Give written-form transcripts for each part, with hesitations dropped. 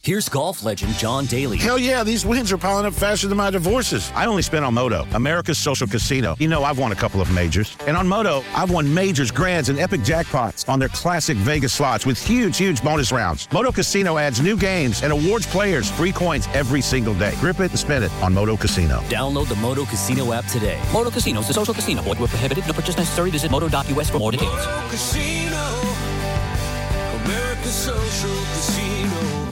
Here's golf legend John Daly. Hell yeah, these wins are piling up faster than my divorces. I only spent on Moto, America's social casino. You know, I've won a couple of majors. And on Moto, I've won majors, grands, and epic jackpots on their classic Vegas slots with huge bonus rounds. Moto Casino adds new games and awards players free coins every single day. Grip it and spin it on Moto Casino. Download the Moto Casino app today. Moto Casino is a social casino. Void where prohibited. No purchase necessary. Visit moto.us for more details. Moto Casino, America's social casino.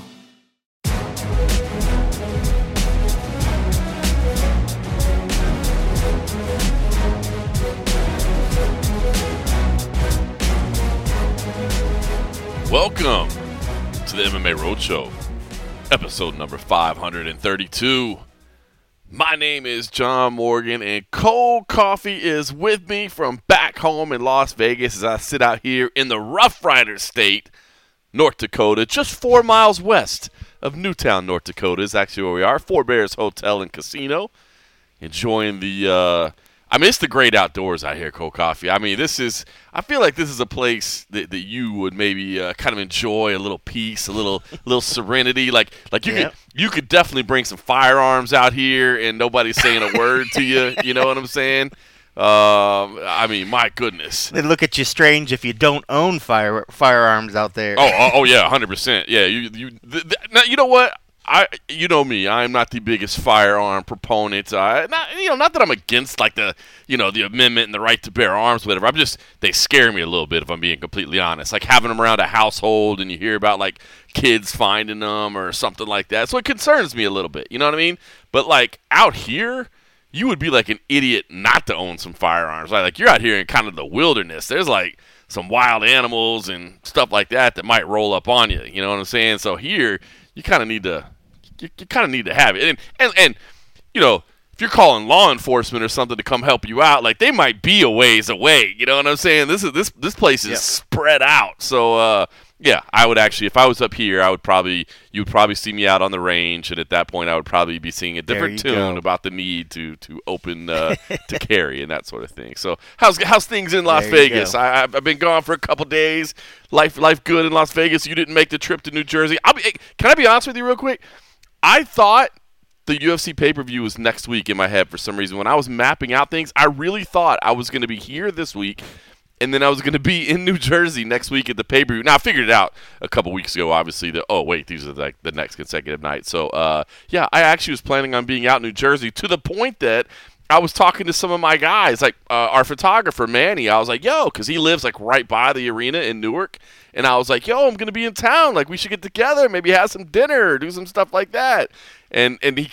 Welcome to the MMA Roadshow, episode number 532. My name is John Morgan, and Cold Coffee is with me from back home in Las Vegas as I sit out here in the Rough Rider State, North Dakota, just 4 miles west of Newtown, North Dakota is actually where we are. Four Bears Hotel and Casino, enjoying the it's the great outdoors out here, Cold Coffee. I feel like this is a place that you would maybe kind of enjoy a little peace, a little serenity. Like you could definitely bring some firearms out here and nobody's saying a word to you. You know what I'm saying? My goodness. They look at you strange if you don't own firearms out there. Oh yeah, 100%. Yeah, now you know what? You know me. I'm not the biggest firearm proponent. Not that I'm against the amendment and the right to bear arms, whatever. They scare me a little bit if I'm being completely honest. Like having them around a household and you hear about kids finding them or something like that. So it concerns me a little bit. You know what I mean? But out here, you would be like an idiot not to own some firearms. Like you're out here in kind of the wilderness. There's some wild animals and stuff like that might roll up on you. You know what I'm saying? So here, you kind of need to. You kind of need to have it, and if you're calling law enforcement or something to come help you out, they might be a ways away. You know what I'm saying? This place is spread out. So I would actually, if I was up here, you would probably see me out on the range, and at that point, I would probably be singing a different tune about the need to open to carry and that sort of thing. So how's things in Las Vegas? I've been gone for a couple days. Life good in Las Vegas. You didn't make the trip to New Jersey. Can I be honest with you real quick? I thought the UFC pay-per-view was next week in my head for some reason. When I was mapping out things, I really thought I was going to be here this week, and then I was going to be in New Jersey next week at the pay-per-view. Now, I figured it out a couple weeks ago, obviously, these are the next consecutive night. So, I actually was planning on being out in New Jersey to the point that I was talking to some of my guys, our photographer, Manny. I was like, yo, because he lives right by the arena in Newark. And I was like, yo, I'm going to be in town. We should get together, maybe have some dinner, do some stuff like that. And he,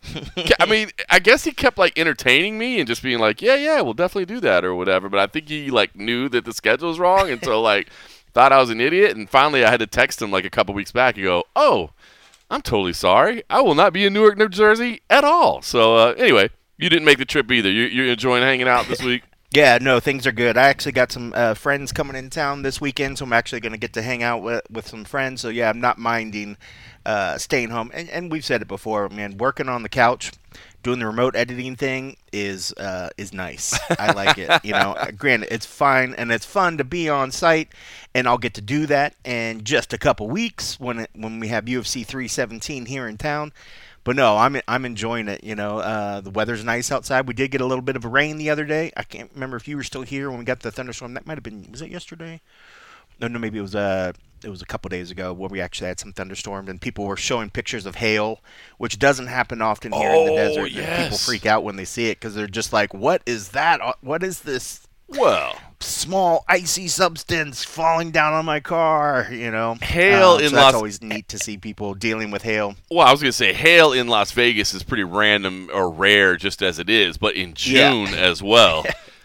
I guess he kept entertaining me and just being like, yeah, we'll definitely do that or whatever. But I think he knew that the schedule was wrong. And so thought I was an idiot. And finally I had to text him a couple weeks back and go, oh, I'm totally sorry. I will not be in Newark, New Jersey at all. So anyway, you didn't make the trip either. You're enjoying hanging out this week? Yeah, no, things are good. I actually got some friends coming in town this weekend, so I'm actually going to get to hang out with some friends. So, yeah, I'm not minding staying home. And we've said it before, man, working on the couch, doing the remote editing thing is nice. I like it. Granted, it's fine, and it's fun to be on site, and I'll get to do that in just a couple weeks when we have UFC 317 here in town. But no, I'm enjoying it. The weather's nice outside. We did get a little bit of rain the other day. I can't remember if you were still here when we got the thunderstorm. That might have been, was it yesterday? No, maybe it was a couple days ago where we actually had some thunderstorms and people were showing pictures of hail, which doesn't happen often here in the desert. Yes. And people freak out when they see it because they're just like, what is that? What is this? Well, small icy substance falling down on my car, Hail in that's always neat to see people dealing with hail. Well, I was going to say hail in Las Vegas is pretty random or rare just as it is, but in June as well.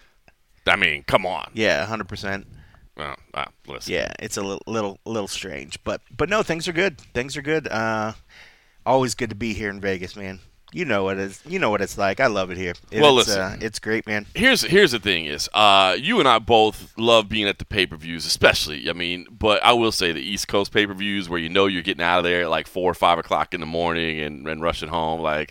Come on. Yeah, 100%. Listen. Yeah, it's a little strange, but no, things are good. Things are good. Always good to be here in Vegas, man. You know what it is. You know what it's like. I love it here. Listen. It's great, man. Here's the thing is, you and I both love being at the pay-per-views, especially. But I will say the East Coast pay-per-views where you're getting out of there at 4 or 5 o'clock in the morning and rushing home, no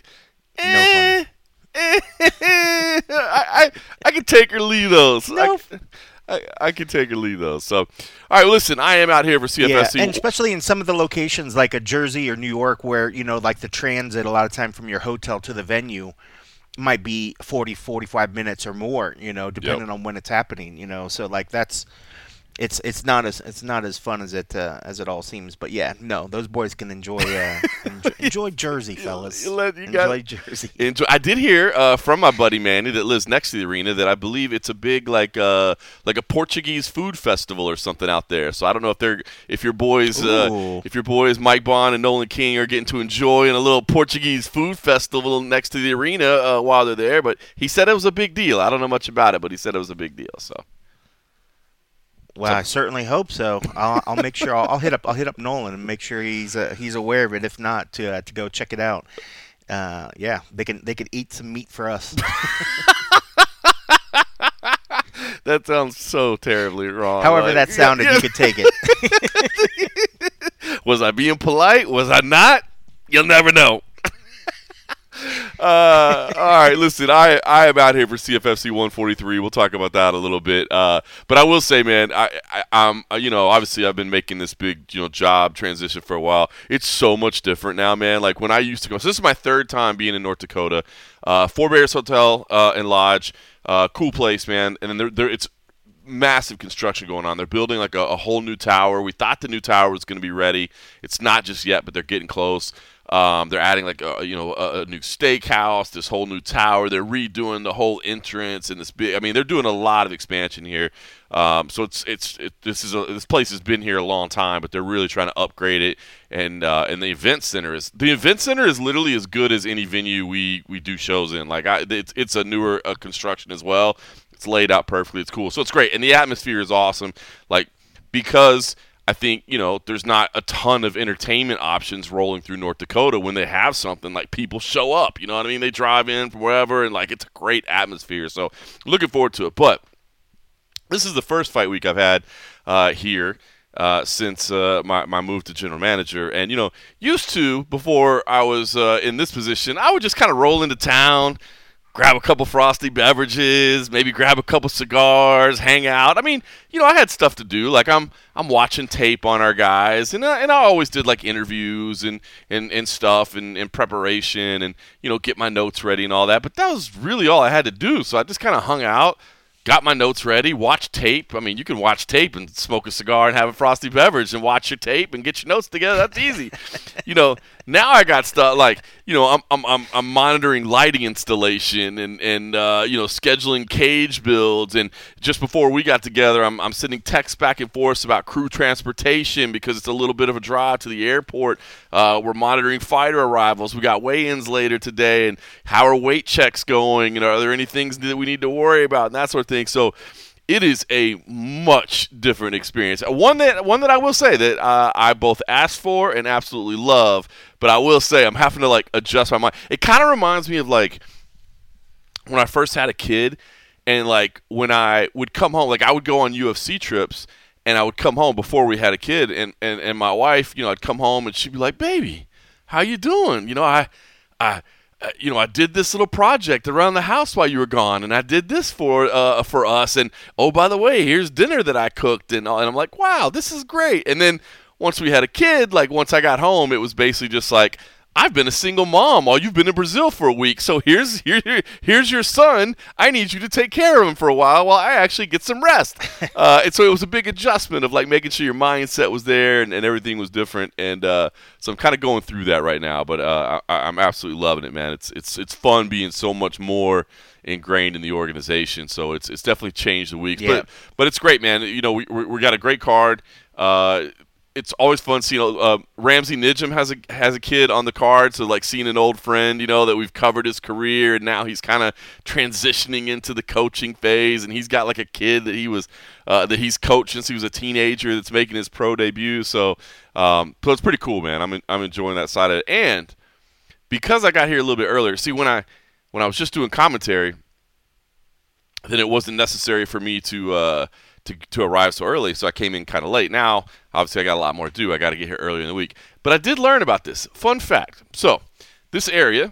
fun. I can take or leave those. No. I can take a lead though. So, all right, listen, I am out here for CFFC. Yeah, and especially in some of the locations like a Jersey or New York where, like the transit a lot of time from your hotel to the venue might be 40, 45 minutes or more, depending on when it's happening, so like it's not as fun as it all seems, but yeah, no, those boys can enjoy Jersey, fellas. Enjoy Jersey. I did hear from my buddy Manny that lives next to the arena that I believe it's a big like a Portuguese food festival or something out there. So I don't know if your boys Mike Bond and Nolan King are getting to enjoy a little Portuguese food festival next to the arena while they're there. But he said it was a big deal. I don't know much about it, but he said it was a big deal. So. Well, I certainly hope so. I'll make sure I'll hit up Nolan and make sure he's aware of it. If not, to go check it out. Yeah, they can eat some meat for us. That sounds so terribly wrong. However that sounded, you could take it. Was I being polite? Was I not? You'll never know. All right, listen, I am out here for CFFC 143. We'll talk about that a little bit. But I will say, man, I'm obviously I've been making this big, job transition for a while. It's so much different now, man. Like when I used to go, so this is my third time being in North Dakota. Four Bears Hotel and Lodge, cool place, man. And then it's massive construction going on. They're building like a whole new tower. We thought the new tower was going to be ready. It's not just yet, but they're getting close. They're adding like a new steakhouse, this whole new tower. They're redoing the whole entrance and this big. I mean, they're doing a lot of expansion here. So this place has been here a long time, but they're really trying to upgrade it. And the event center is literally as good as any venue we do shows in. Like it's a newer construction as well. It's laid out perfectly. It's cool. So it's great, and the atmosphere is awesome. Like because I think, there's not a ton of entertainment options rolling through North Dakota. When they have something, like people show up, you know what I mean? They drive in from wherever, and like it's a great atmosphere. So looking forward to it. But this is the first fight week I've had here since my move to general manager. And, used to, before I was in this position, I would just kind of roll into town, grab a couple frosty beverages, maybe grab a couple cigars, hang out. I mean, I had stuff to do. Like I'm watching tape on our guys, and I always did like interviews and stuff and preparation and get my notes ready and all that. But that was really all I had to do. So I just kind of hung out, got my notes ready, watched tape. I mean, you can watch tape and smoke a cigar and have a frosty beverage and watch your tape and get your notes together. That's easy. Now I got stuff like, I'm monitoring lighting installation and scheduling cage builds. And just before we got together, I'm sending texts back and forth about crew transportation because it's a little bit of a drive to the airport. We're monitoring fighter arrivals. We got weigh-ins later today, and how are weight checks going? Are there any things that we need to worry about and that sort of thing? So it is a much different experience. One that I will say that I both asked for and absolutely love, but I will say I'm having to like adjust my mind. It kind of reminds me of like when I first had a kid, and like when I would come home, like I would go on UFC trips, and I would come home before we had a kid, and my wife, I'd come home and she'd be like, "Baby, how you doing? I did this little project around the house while you were gone, and I did this for us. And oh, by the way, here's dinner that I cooked." And I'm like, "Wow, this is great." And then once we had a kid, like once I got home, it was basically just like, "I've been a single mom while you've been in Brazil for a week. So here's your son. I need you to take care of him for a while I actually get some rest." And so it was a big adjustment of like making sure your mindset was there and everything was different. And so I'm kind of going through that right now, but I'm absolutely loving it, man. It's fun being so much more ingrained in the organization. So it's definitely changed the weeks, yeah. But it's great, man. We got a great card. It's always fun seeing, Ramsey Nijum has a kid on the card, so like seeing an old friend, that we've covered his career, and now he's kind of transitioning into the coaching phase, and he's got like a kid that that he's coached since he was a teenager that's making his pro debut. So it's pretty cool, man. I'm enjoying that side of it, and because I got here a little bit earlier. See, when I was just doing commentary, then it wasn't necessary for me to arrive so early, so I came in kind of late. Now, obviously, I got a lot more to do. I got to get here earlier in the week. But I did learn about this. Fun fact. So, this area,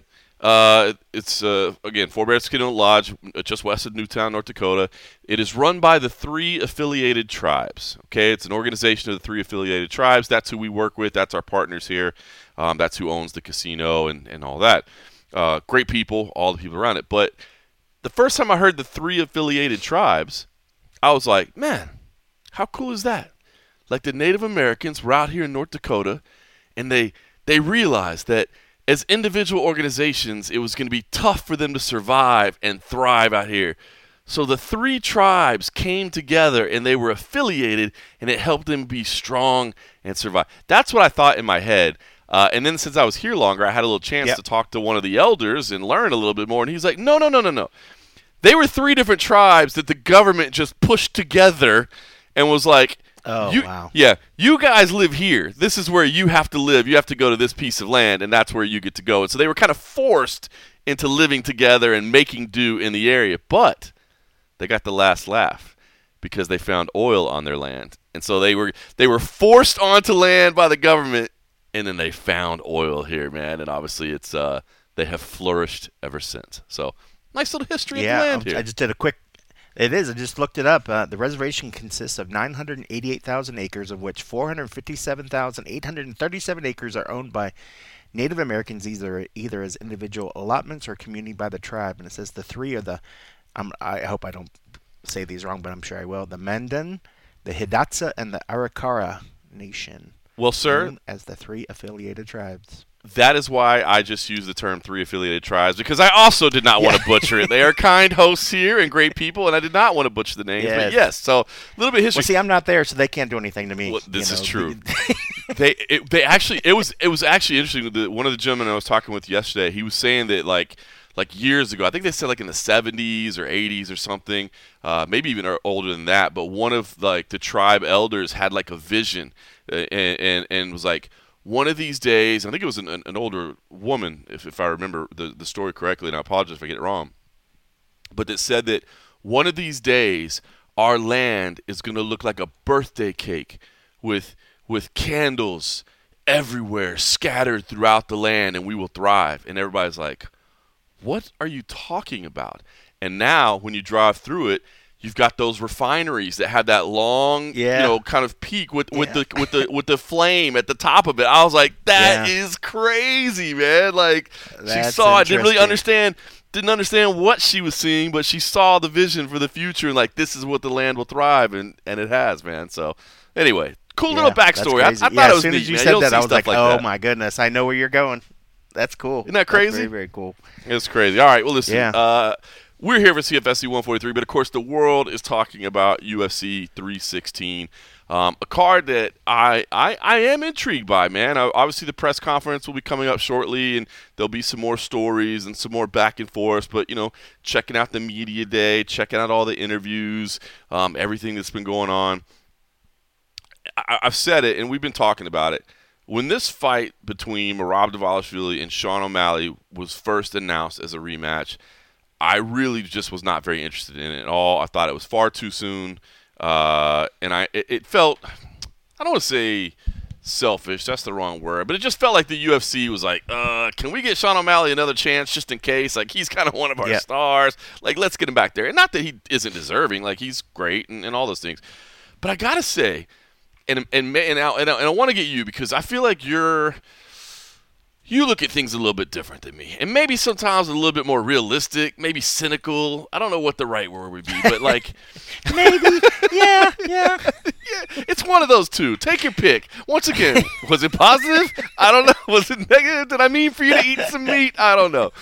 It's again Forebears Casino Lodge, just west of Newtown, North Dakota. It is run by the 3 affiliated tribes. Okay, it's an organization of the 3 affiliated tribes. That's who we work with. That's our partners here. That's who owns the casino and all that. Great people, all the people around it. But the first time I heard the 3 affiliated tribes, I was like, man, how cool is that? Like the Native Americans were out here in North Dakota, and they realized that as individual organizations, it was going to be tough for them to survive and thrive out here. So the 3 tribes came together, and they were affiliated, and it helped them be strong and survive. That's what I thought in my head. And then since I was here longer, I had a little chance to talk to one of the elders and learn a little bit more. And he's like, no. They were 3 different tribes that the government just pushed together and was like, wow. Yeah, you guys live here. This is where you have to live. You have to go to this piece of land, and that's where you get to go. And so they were kind of forced into living together and making do in the area. But they got the last laugh because they found oil on their land. And so they were forced onto land by the government, and then they found oil here, man. And obviously it's they have flourished ever since. So nice little history of the land here. I just did a quick. It is. I just looked it up. The reservation consists of 988,000 acres, of which 457,837 acres are owned by Native Americans, either as individual allotments or community by the tribe. And it says the 3 of the. I hope I don't say these wrong, but I'm sure I will. The Mandan, the Hidatsa, and the Arikara Nation. Well, sir, known as the 3 affiliated tribes. That is why I just use the term 3 affiliated tribes, because I also did not want to butcher it. They are kind hosts here and great people, and I did not want to butcher the names. But yes, so a little bit of history. Well, see, I'm not there, so they can't do anything to me. Well, this is true. They actually it was actually interesting. One of the gentlemen I was talking with yesterday, he was saying that like years ago, I think they said like in the 70s or 80s or something, maybe even older than that. But one of like the tribe elders had like a vision and was like, one of these days, I think it was an older woman, if I remember the story correctly, and I apologize if I get it wrong, but that said that one of these days our land is going to look like a birthday cake with candles everywhere scattered throughout the land, and we will thrive. And everybody's like, what are you talking about? And now when you drive through it, you've got those refineries that have that long, kind of peak with the flame at the top of it. I was like, that is crazy, man. Like she saw it, didn't understand what she was seeing, but she saw the vision for the future and like this is what the land will thrive, and it has, man. So anyway, cool little backstory. I thought it was as soon neat, as you man. said that, I was like, oh my goodness, I know where you're going. That's cool. Isn't that crazy? That's very, very cool. It's crazy. All right, well, listen. We're here for CFSC 143, but of course the world is talking about UFC 316, a card that I am intrigued by, man. Obviously the press conference will be coming up shortly, and there'll be some more stories and some more back and forth, but, checking out the media day, checking out all the interviews, everything that's been going on. I've said it, and we've been talking about it. When this fight between Merab Dvalishvili and Sean O'Malley was first announced as a rematch, I really just was not very interested in it at all. I thought it was far too soon, and it felt, I don't want to say selfish, that's the wrong word, but it just felt like the UFC was like, can we get Sean O'Malley another chance just in case? Like, he's kind of one of our stars. Like, let's get him back there. And not that he isn't deserving. Like, he's great and all those things. But I got to say, and I want to get you, because I feel like you look at things a little bit different than me, and maybe sometimes a little bit more realistic, maybe cynical. I don't know what the right word would be, but like maybe, yeah. It's one of those two. Take your pick. Once again, was it positive? I don't know. Was it negative? Did I mean for you to eat some meat? I don't know.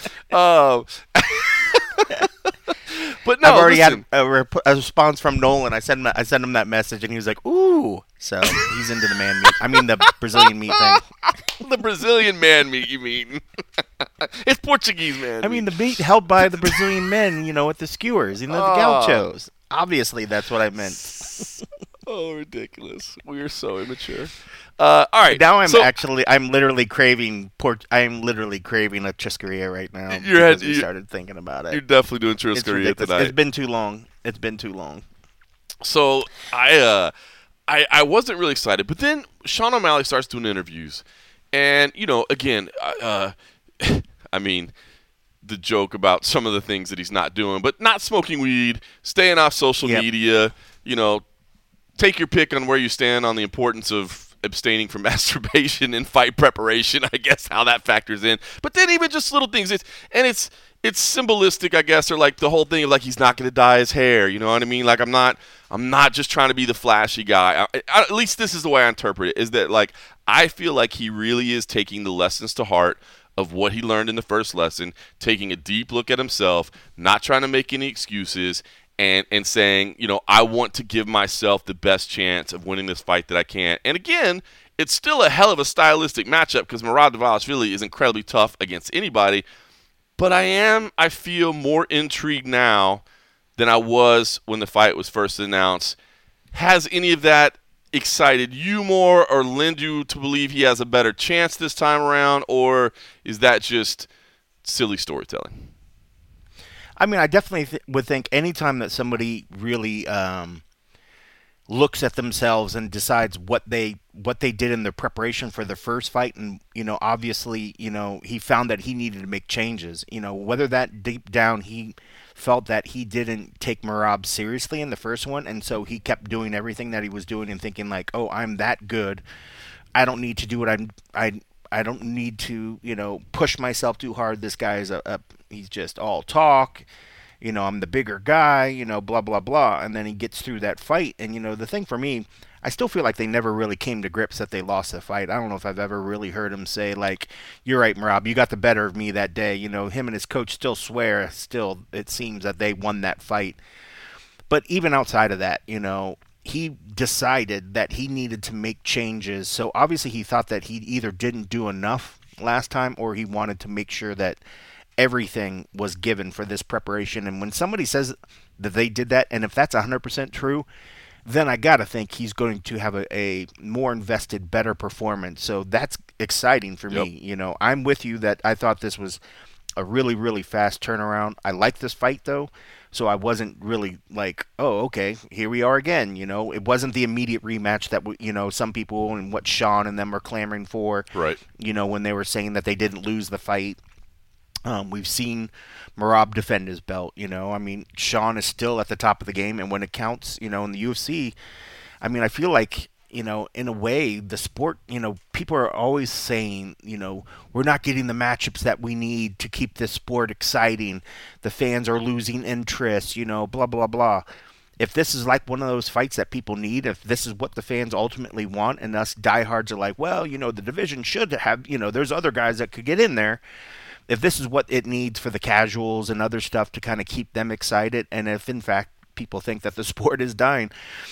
But no, I've already had a response from Nolan. I sent him that message, and he was like, "Ooh." So he's into the man meat. I mean, the Brazilian meat thing. The Brazilian man meat, you mean? It's Portuguese man. I mean, the meat held by the Brazilian men, with the skewers, the gauchos. Obviously, that's what I meant. Oh, ridiculous! We are so immature. All right. Now I'm literally craving pork. I am literally craving a churrascaria right now. We started thinking about it. You're definitely doing churrascaria tonight. It's been too long. So I wasn't really excited, but then Sean O'Malley starts doing interviews, and again, I mean, the joke about some of the things that he's not doing, but not smoking weed, staying off social media, take your pick on where you stand on the importance of abstaining from masturbation in fight preparation, I guess how that factors in. But then even just little things, it's symbolistic, I guess, or like the whole thing of like he's not going to dye his hair, you know what I mean? Like I'm not just trying to be the flashy guy. At least this is the way I interpret it, is that like I feel like he really is taking the lessons to heart of what he learned in the first lesson, taking a deep look at himself, not trying to make any excuses, and saying, I want to give myself the best chance of winning this fight that I can. And again, it's still a hell of a stylistic matchup because Merab Dvalishvili is incredibly tough against anybody. But I feel more intrigued now than I was when the fight was first announced. Has any of that excited you more or lend you to believe he has a better chance this time around, or is that just silly storytelling? I mean, I definitely would think anytime that somebody really looks at themselves and decides what they did in their preparation for the first fight, and obviously he found that he needed to make changes, whether that deep down he felt that he didn't take Merab seriously in the first one, and so he kept doing everything that he was doing and thinking like, oh, I'm that good, I don't need to do what I don't need to push myself too hard. This guy is he's just all talk, I'm the bigger guy, blah, blah, blah. And then he gets through that fight. And, the thing for me, I still feel like they never really came to grips that they lost the fight. I don't know if I've ever really heard him say, like, you're right, Merab, you got the better of me that day. Him and his coach still swear, it seems that they won that fight. But even outside of that, he decided that he needed to make changes. So obviously he thought that he either didn't do enough last time or he wanted to make sure that everything was given for this preparation. And when somebody says that they did that, and if that's 100% true, then I got to think he's going to have a more invested, better performance. So that's exciting for me. I'm with you that I thought this was a really, really fast turnaround. I like this fight, though, so I wasn't really like, oh, okay, here we are again. It wasn't the immediate rematch that, some people and what Sean and them were clamoring for. Right. When they were saying that they didn't lose the fight. We've seen Merab defend his belt, I mean, Sean is still at the top of the game, and when it counts, in the UFC, I mean, I feel like, in a way, the sport, people are always saying, we're not getting the matchups that we need to keep this sport exciting. The fans are losing interest, blah, blah, blah. If this is like one of those fights that people need, if this is what the fans ultimately want, and us diehards are like, well, the division should have, there's other guys that could get in there. If this is what it needs for the casuals and other stuff to kind of keep them excited, and if in fact people think that the sport is dying,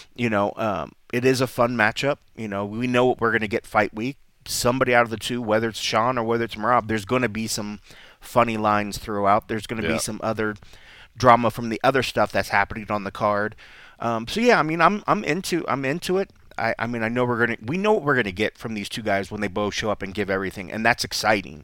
it is a fun matchup. We know what we're going to get fight week. Somebody out of the two, whether it's Sean or whether it's Merab, there's going to be some funny lines throughout. There's going to be some other drama from the other stuff that's happening on the card. So yeah, I mean, I'm into it. I mean, we know what we're gonna get from these two guys when they both show up and give everything, and that's exciting.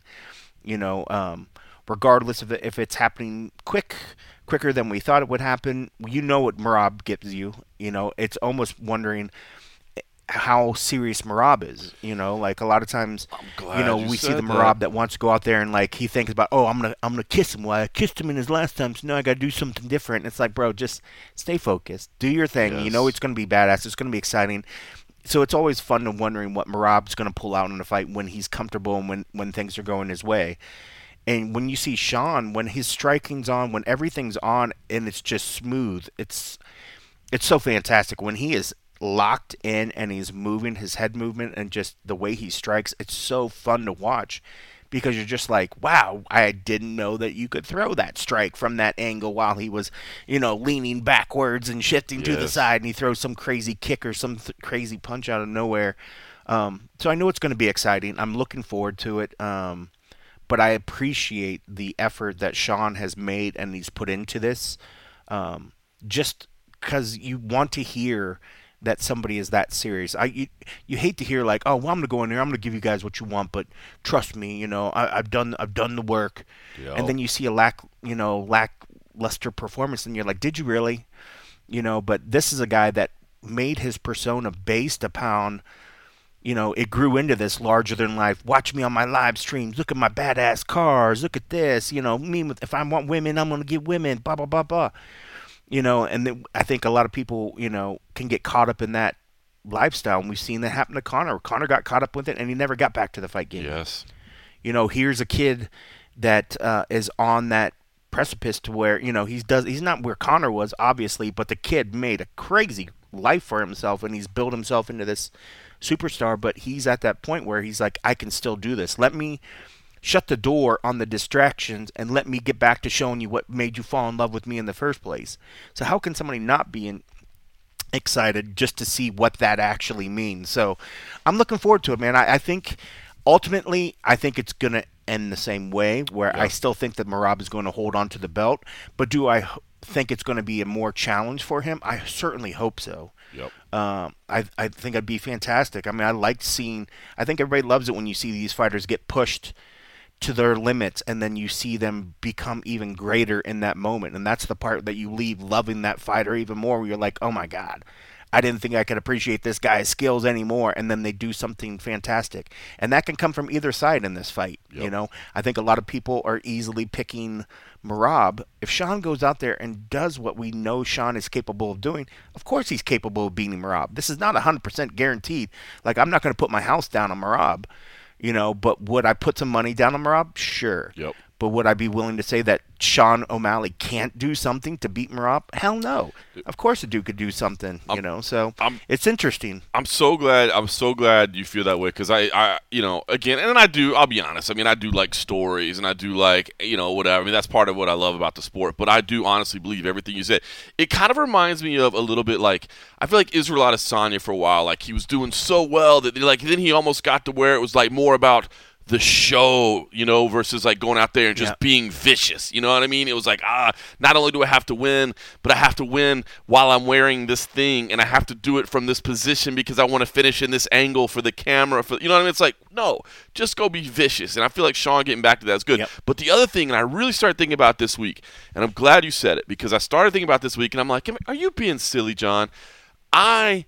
Regardless of if it's happening quicker than we thought it would happen, what Merab gives you. It's almost wondering how serious Merab is. Like a lot of times, we see the Merab that wants to go out there and like he thinks about, oh, I'm gonna kiss him. Well, I kissed him in his last time, so now I gotta do something different. It's like, bro, just stay focused, do your thing. Yes. It's gonna be badass. It's gonna be exciting. So it's always fun to wondering what Merab's gonna pull out in a fight when he's comfortable and when things are going his way. And when you see Sean, when his striking's on, when everything's on and it's just smooth, it's so fantastic. When he is locked in and he's moving, his head movement and just the way he strikes, it's so fun to watch because you're just like, wow, I didn't know that you could throw that strike from that angle while he was, leaning backwards and shifting to the side, and he throws some crazy kick or some crazy punch out of nowhere. So I know it's going to be exciting. I'm looking forward to it. But I appreciate the effort that Sean has made and he's put into this, just because you want to hear that somebody is that serious. You hate to hear like, oh, well, I'm gonna go in there, I'm gonna give you guys what you want, but trust me, I've done the work. Yep. And then you see a lackluster performance, and you're like, did you really? But this is a guy that made his persona based upon it grew into this larger than life. Watch me on my live streams. Look at my badass cars. Look at this. If I want women, I'm going to get women. Blah, blah, blah, blah. And then I think a lot of people, can get caught up in that lifestyle. And we've seen that happen to Conor. Conor got caught up with it, and he never got back to the fight game. Yes. Here's a kid that is on that precipice to where, he's not where Conor was, obviously, but the kid made a crazy life for himself, and he's built himself into this superstar. But he's at that point where he's like, I can still do this. Let me shut the door on the distractions and let me get back to showing you what made you fall in love with me in the first place. So how can somebody not be excited just to see what that actually means? So I'm looking forward to it, man. I think ultimately, it's going to end the same way, where I still think that Merab is going to hold on to the belt. But do I think it's going to be a more challenge for him? I certainly hope so. Yep. I think it'd be fantastic. I mean, I think everybody loves it when you see these fighters get pushed to their limits, and then you see them become even greater in that moment. And that's the part that you leave loving that fighter even more, where you're like, oh my God, I didn't think I could appreciate this guy's skills anymore. And then they do something fantastic. And that can come from either side in this fight. Yep. I think a lot of people are easily picking Merab. If Sean goes out there and does what we know Sean is capable of doing, of course he's capable of beating Merab. This is not 100% guaranteed. Like, I'm not going to put my house down on Merab. But would I put some money down on Merab? Sure. Yep. But would I be willing to say that Sean O'Malley can't do something to beat Merab? Hell no. Of course a dude could do something, So it's interesting. I'm so glad you feel that way, because I again, and I'll be honest. I mean, I do like stories, and I do like, whatever. I mean, that's part of what I love about the sport. But I do honestly believe everything you said. It kind of reminds me of a little bit like, I feel like Israel Adesanya for a while. Like, he was doing so well that then he almost got to where it was like more about the show, versus like going out there and just being vicious. You know what I mean? It was like, not only do I have to win, but I have to win while I'm wearing this thing, and I have to do it from this position because I want to finish in this angle for the camera. You know what I mean? It's like, no, just go be vicious. And I feel like Sean getting back to that is good. Yep. But the other thing, and I really started thinking about this week, and I'm glad you said it, because I started thinking about this week, and I'm like, are you being silly, John? I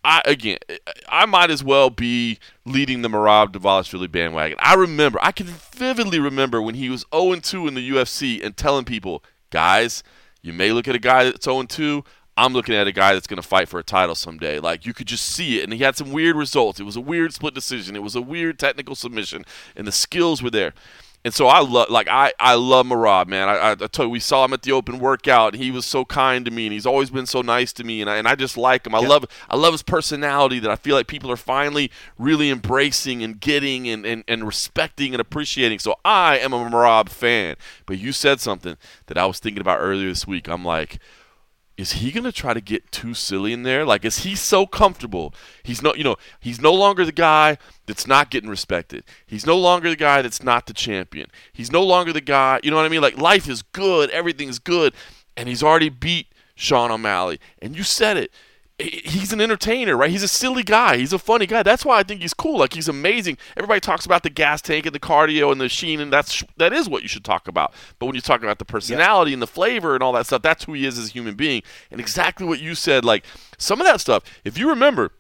might as well be leading the Merab Dvalishvili bandwagon. I can vividly remember when he was 0-2 in the UFC and telling people, guys, you may look at a guy that's 0-2. I'm looking at a guy that's going to fight for a title someday. Like, you could just see it. And he had some weird results. It was a weird split decision. It was a weird technical submission. And the skills were there. And so I love Merab, man. I told you, we saw him at the open workout. He was so kind to me, and he's always been so nice to me, and I just like him. I love his personality that I feel like people are finally really embracing and getting and respecting and appreciating. So I am a Merab fan. But you said something that I was thinking about earlier this week. I'm like, is he going to try to get too silly in there? Like, is he so comfortable? He's no longer the guy that's not getting respected. He's no longer the guy that's not the champion. He's no longer the guy, you know what I mean? Like, life is good, everything's good, and he's already beat Sean O'Malley. And you said it. He's an entertainer, right? He's a silly guy. He's a funny guy. That's why I think he's cool. Like, he's amazing. Everybody talks about the gas tank and the cardio and the sheen, and that is what you should talk about. But when you talk about the personality and the flavor and all that stuff, that's who he is as a human being. And exactly what you said, like, some of that stuff, if you remember,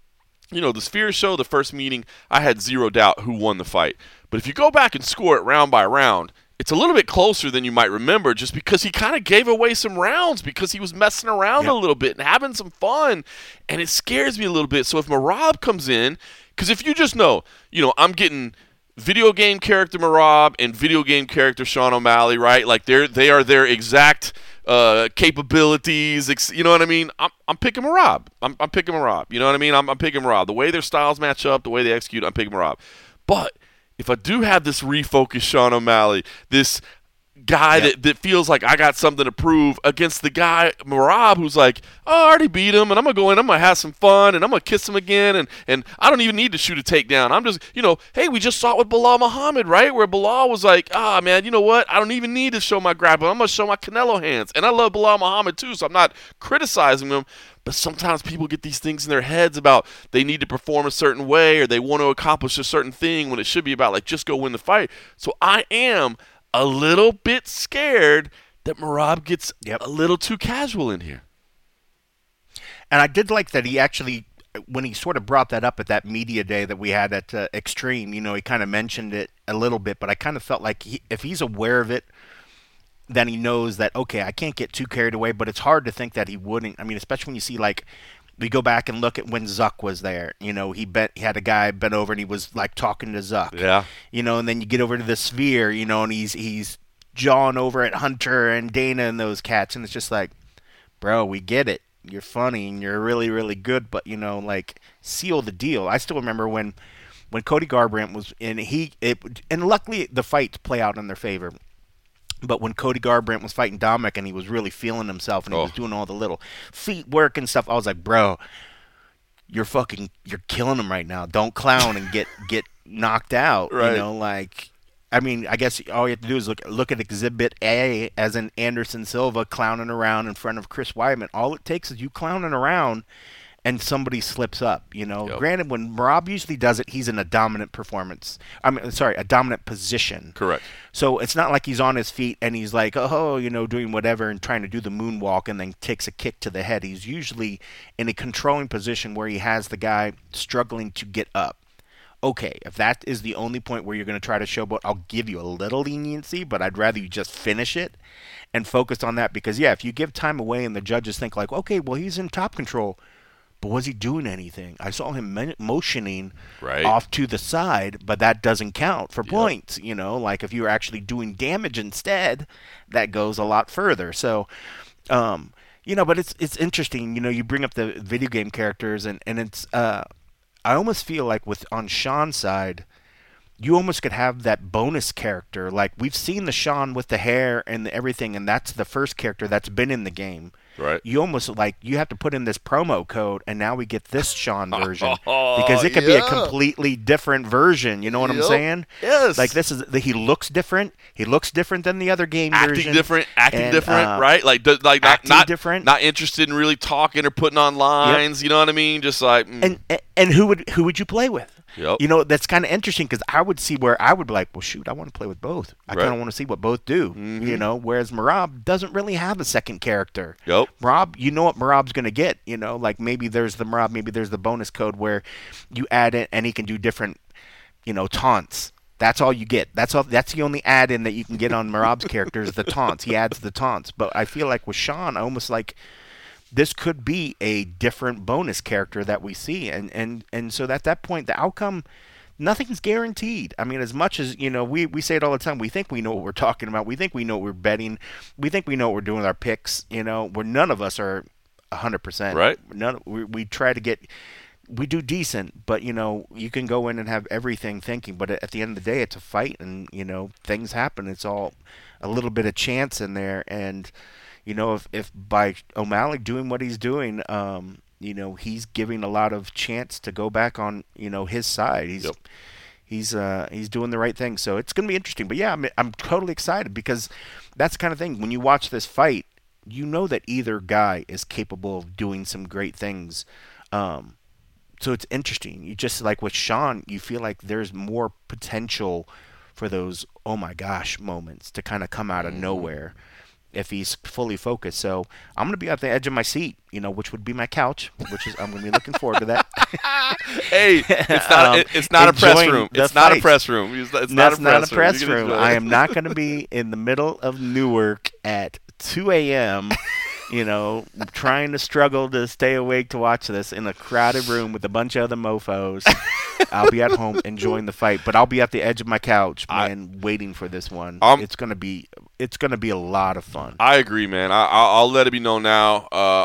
the Sphere show, the first meeting, I had zero doubt who won the fight. But if you go back and score it round by round, it's a little bit closer than you might remember, just because he kind of gave away some rounds because he was messing around a little bit and having some fun, and it scares me a little bit. So if Merab comes in, because if you just know, I'm getting video game character Merab and video game character Sean O'Malley, right? Like, they are their exact capabilities. You know what I mean? I'm picking Merab. I'm picking Merab. You know what I mean? I'm picking Merab. The way their styles match up, the way they execute, I'm picking Merab. But if I do have this refocused Sean O'Malley, this guy that feels like I got something to prove against the guy, Merab, who's like, oh, I already beat him, and I'm going to go in, I'm going to have some fun, and I'm going to kiss him again, and I don't even need to shoot a takedown. I'm just, hey, we just saw it with Bilal Muhammad, right, where Bilal was like, man, you know what, I don't even need to show my grappling. I'm going to show my Canelo hands. And I love Bilal Muhammad, too, so I'm not criticizing him. But sometimes people get these things in their heads about they need to perform a certain way or they want to accomplish a certain thing when it should be about, like, just go win the fight. So I am a little bit scared that Merab gets a little too casual in here. And I did like that he actually when he sort of brought that up at that media day that we had at Extreme, he kind of mentioned it a little bit, but I kind of felt like if he's aware of it, then he knows that, okay, I can't get too carried away, but it's hard to think that he wouldn't. I mean, especially when you see, like, we go back and look at when Zuck was there. He had a guy bent over and he was, like, talking to Zuck. Yeah. And then you get over to the Sphere, and he's jawing over at Hunter and Dana and those cats, and it's just like, bro, we get it. You're funny and you're really, really good, but, seal the deal. I still remember when Cody Garbrandt was in, and luckily the fights play out in their favor. But when Cody Garbrandt was fighting Dominic and he was really feeling himself and he was doing all the little feet work and stuff, I was like, bro, you're killing him right now. Don't clown and get knocked out. Right. I guess all you have to do is look at Exhibit A, as in Anderson Silva clowning around in front of Chris Weidman. All it takes is you clowning around and somebody slips up, Yep. Granted, when Merab usually does it, he's in a dominant a dominant position. Correct. So it's not like he's on his feet and he's like, doing whatever and trying to do the moonwalk and then takes a kick to the head. He's usually in a controlling position where he has the guy struggling to get up. Okay, if that is the only point where you're going to try to showboat, I'll give you a little leniency, but I'd rather you just finish it and focus on that because, if you give time away and the judges think like, okay, well, he's in top control, but was he doing anything? I saw him motioning off to the side, but that doesn't count for points. Like if you're actually doing damage instead, that goes a lot further. So, but it's interesting. You bring up the video game characters, and it's I almost feel like on Sean's side, you almost could have that bonus character. Like we've seen the Sean with the hair and everything, and that's the first character that's been in the game. Right. You almost you have to put in this promo code, and now we get this Sean version because it could be a completely different version. You know what I'm saying? Yes. Like he looks different. He looks different than the other game version. Acting different, right? Not different. Not interested in really talking or putting on lines. Yep. You know what I mean? Just like. And who would you play with? Yep. That's kind of interesting because I would see where I would be like, well, shoot, I want to play with both. I kind of want to see what both do, whereas Merab doesn't really have a second character. Yep. Merab, you know what Merab's going to get, like maybe there's the Merab, maybe there's the bonus code where you add it and he can do different, taunts. That's all you get. That's the only add-in that you can get on Merab's character is the taunts. He adds the taunts. But I feel like with Sean, I almost like this could be a different bonus character that we see. And so at that point, the outcome, nothing's guaranteed. I mean, as much as, we say it all the time, we think we know what we're talking about. We think we know what we're betting. We think we know what we're doing with our picks, where none of us are 100%. Right. We try to get, we do decent, but, you can go in and have everything thinking. But at the end of the day, it's a fight and, things happen. It's all a little bit of chance in there. And, if by O'Malley doing what he's doing, he's giving a lot of chance to go back on, his side. He's doing the right thing. So it's going to be interesting. But yeah, I'm totally excited because that's the kind of thing. When you watch this fight, that either guy is capable of doing some great things. So it's interesting. You just like with Sean, you feel like there's more potential for those oh my gosh moments to kind of come out of nowhere if he's fully focused. So I'm going to be at the edge of my seat, which would be my couch, I'm going to be looking forward to that. Hey, it's not a press room. It's not a press room. It's not a press room. I am not going to be in the middle of Newark at 2 a.m., trying to struggle to stay awake to watch this in a crowded room with a bunch of other mofos. I'll be at home enjoying the fight, but I'll be at the edge of my couch, man, waiting for this one. It's gonna be a lot of fun. I agree, man. I'll let it be known now.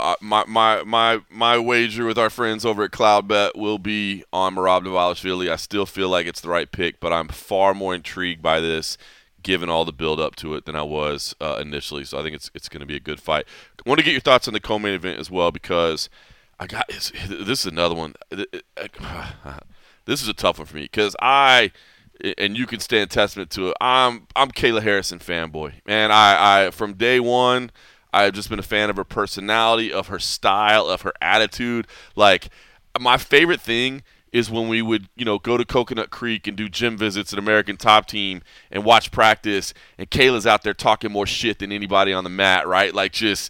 My wager with our friends over at CloudBet will be on Merab Dvalishvili. I still feel like it's the right pick, but I'm far more intrigued by this, given all the build up to it, than I was initially. So I think it's going to be a good fight. I want to get your thoughts on the co-main event as well because this is another one. This is a tough one for me because and you can stand testament to it. I'm Kayla Harrison fanboy, man. I from day one, I've just been a fan of her personality, of her style, of her attitude. Like my favorite thing is when we would, go to Coconut Creek and do gym visits at American Top Team and watch practice, and Kayla's out there talking more shit than anybody on the mat, right? Like just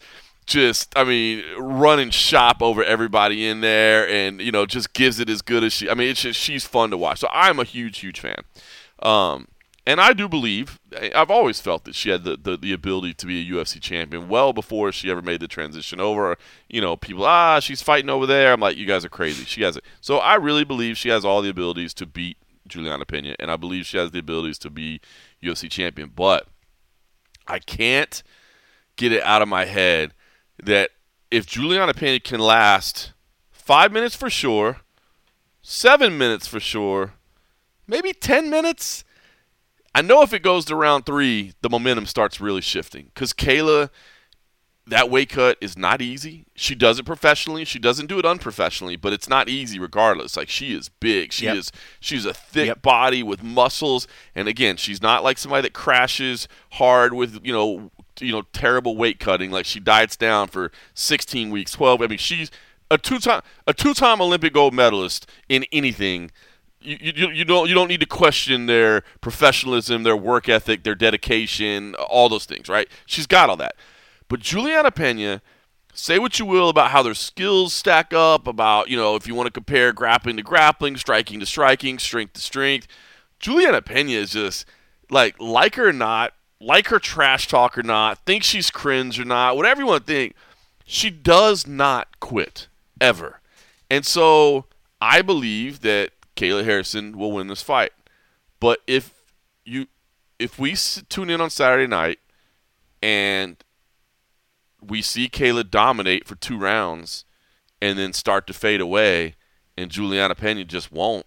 just, I mean, running shop over everybody in there, and just gives it as good as she. I mean, it's just she's fun to watch. So I'm a huge fan. And I do believe, I've always felt that she had the ability to be a UFC champion well before she ever made the transition over. People, she's fighting over there. I'm like, you guys are crazy. She has it. So I really believe she has all the abilities to beat Juliana Pena, and I believe she has the abilities to be UFC champion. But I can't get it out of my head that if Juliana Pena can last 5 minutes for sure, 7 minutes for sure, maybe 10 minutes, I know if it goes to round 3, the momentum starts really shifting. Because Kayla, that weight cut is not easy. She does it professionally. She doesn't do it unprofessionally, but it's not easy regardless. Like, she is big. She's a thick body with muscles. And again, she's not like somebody that crashes hard with, terrible weight cutting. Like, she diets down for 16 weeks, 12. I mean, she's a two-time Olympic gold medalist in anything. You don't need to question their professionalism, their work ethic, their dedication, all those things, right? She's got all that. But Juliana Pena, say what you will about how their skills stack up, about, if you want to compare grappling to grappling, striking to striking, strength to strength, Juliana Pena is just, like her or not, like her trash talk or not, think she's cringe or not, whatever you want to think, she does not quit, ever. And so I believe that Kayla Harrison will win this fight. But if we tune in on Saturday night and we see Kayla dominate for 2 rounds and then start to fade away and Juliana Pena just won't,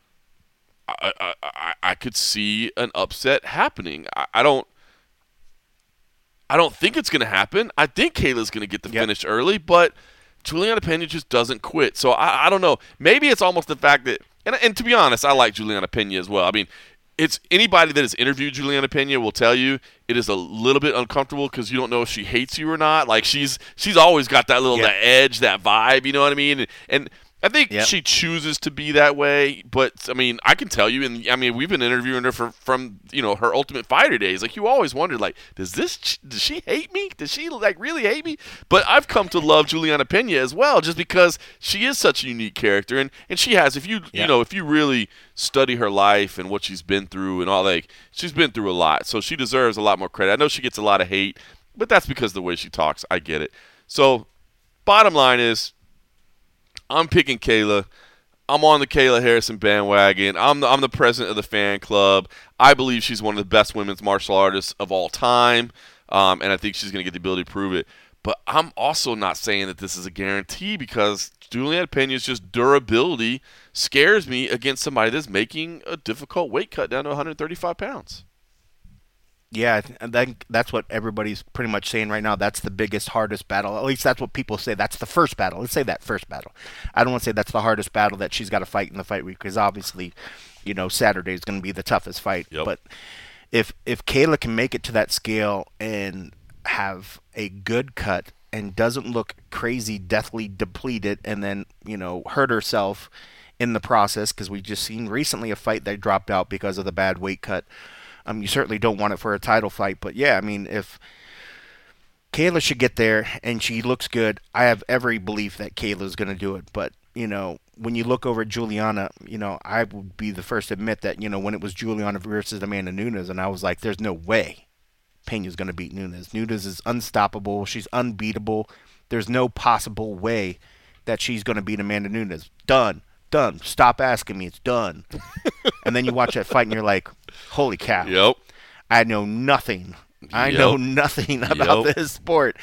I could see an upset happening. I don't think it's going to happen. I think Kayla's going to get the finish early, but Juliana Pena just doesn't quit. So I don't know. Maybe it's almost the fact that, and to be honest, I like Juliana Pena as well. I mean, it's anybody that has interviewed Juliana Pena will tell you it is a little bit uncomfortable because you don't know if she hates you or not. Like, she's always got that little that edge, that vibe. You know what I mean? And I think she chooses to be that way. But I mean, I can tell you, and I mean, we've been interviewing her from her Ultimate Fighter days. Like, you always wondered, like, does she hate me? Does she like really hate me? But I've come to love Juliana Pena as well, just because she is such a unique character, and she has, if you if you really study her life and what she's been through and all, like, she's been through a lot, so she deserves a lot more credit. I know she gets a lot of hate, but that's because of the way she talks. I get it. So, bottom line is, I'm picking Kayla. I'm on the Kayla Harrison bandwagon. I'm the president of the fan club. I believe she's one of the best women's martial artists of all time, and I think she's going to get the ability to prove it. But I'm also not saying that this is a guarantee, because Juliana Pena's just durability scares me against somebody that's making a difficult weight cut down to 135 pounds. Yeah, I think that's what everybody's pretty much saying right now. That's the biggest, hardest battle. At least that's what people say. That's the first battle. Let's say that first battle. I don't want to say that's the hardest battle that she's got to fight in the fight week, because obviously, Saturday is going to be the toughest fight. Yep. But if Kayla can make it to that scale and have a good cut and doesn't look crazy, deathly depleted, and then, hurt herself in the process, because we just seen recently a fight that dropped out because of the bad weight cut. You certainly don't want it for a title fight, but yeah, I mean, if Kayla should get there and she looks good, I have every belief that Kayla's going to do it. But, when you look over at Juliana, I would be the first to admit that, when it was Juliana versus Amanda Nunes, and I was like, there's no way Pena's going to beat Nunes. Nunes is unstoppable. She's unbeatable. There's no possible way that she's going to beat Amanda Nunes. Done. Stop asking me. It's done. And then you watch that fight and you're like, holy cow. Yep. I know nothing. I know nothing about this sport.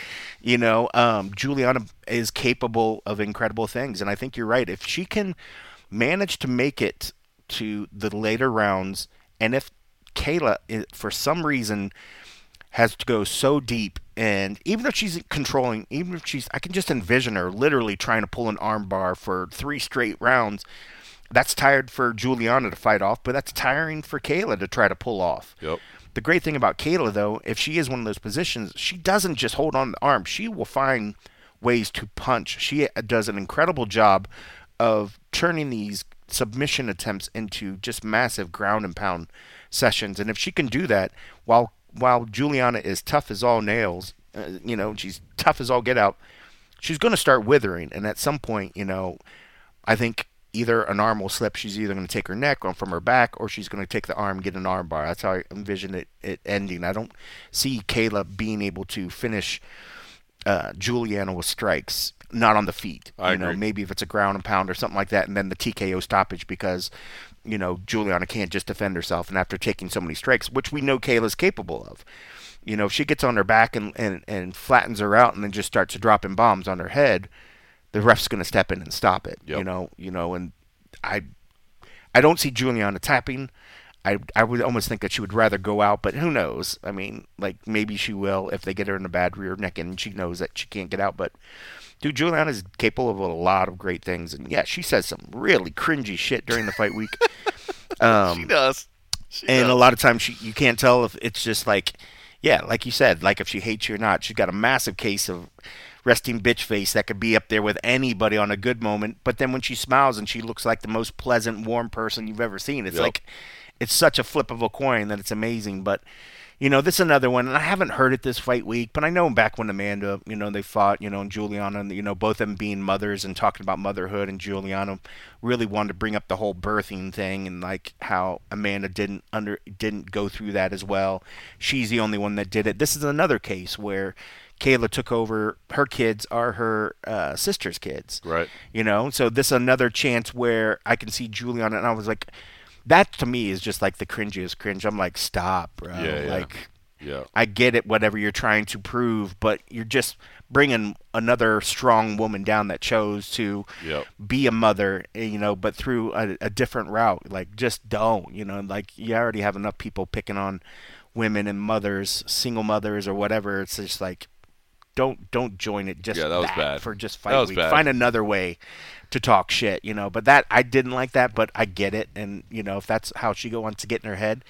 Juliana is capable of incredible things. And I think you're right. If she can manage to make it to the later rounds, and if Kayla, for some reason, has to go so deep, and even if she's controlling, I can just envision her literally trying to pull an arm bar for 3 straight rounds. That's tired for Juliana to fight off, but that's tiring for Kayla to try to pull off. Yep. The great thing about Kayla, though, if she is one of those positions, she doesn't just hold on to the arm. She will find ways to punch. She does an incredible job of turning these submission attempts into just massive ground and pound sessions. And if she can do that while Juliana is tough as all nails, she's tough as all get out. She's going to start withering, and at some point, I think either an arm will slip. She's either going to take her neck or from her back, or she's going to take the arm, get an arm bar. That's how I envision it ending. I don't see Kayla being able to finish Juliana with strikes, not on the feet. I agree. Maybe if it's a ground and pound or something like that, and then the TKO stoppage because, Juliana can't just defend herself, and after taking so many strikes, which we know Kayla's capable of. If she gets on her back and flattens her out and then just starts dropping bombs on her head, the ref's going to step in and stop it. Yep. And I don't see Juliana tapping. I would almost think that she would rather go out, but who knows? I mean, maybe she will if they get her in a bad rear neck and she knows that she can't get out. But, dude, Juliana is capable of a lot of great things. And, yeah, she says some really cringy shit during the fight week. She does. A lot of times you can't tell if it's just like you said, if she hates you or not. She's got a massive case of resting bitch face that could be up there with anybody on a good moment. But then when she smiles and she looks like the most pleasant, warm person you've ever seen, it's it's such a flip of a coin that it's amazing. But, this is another one, and I haven't heard it this fight week, but I know back when Amanda, they fought, and Juliana, and, both of them being mothers and talking about motherhood, and Juliana really wanted to bring up the whole birthing thing and, how Amanda didn't go through that as well. She's the only one that did it. This is another case where Kayla took over. Her kids are her sister's kids. Right. So this is another chance where I can see Juliana, and I was like, that to me is just the cringiest cringe. I'm like, stop, bro. Yeah. I get it, whatever you're trying to prove, but you're just bringing another strong woman down that chose to be a mother, but through a different route. Just don't, you already have enough people picking on women and mothers, single mothers or whatever. It's just don't join it just that was bad. For just fight week. Find another way to talk shit, But that I didn't like that, but I get it, and if that's how she wants to get in her head,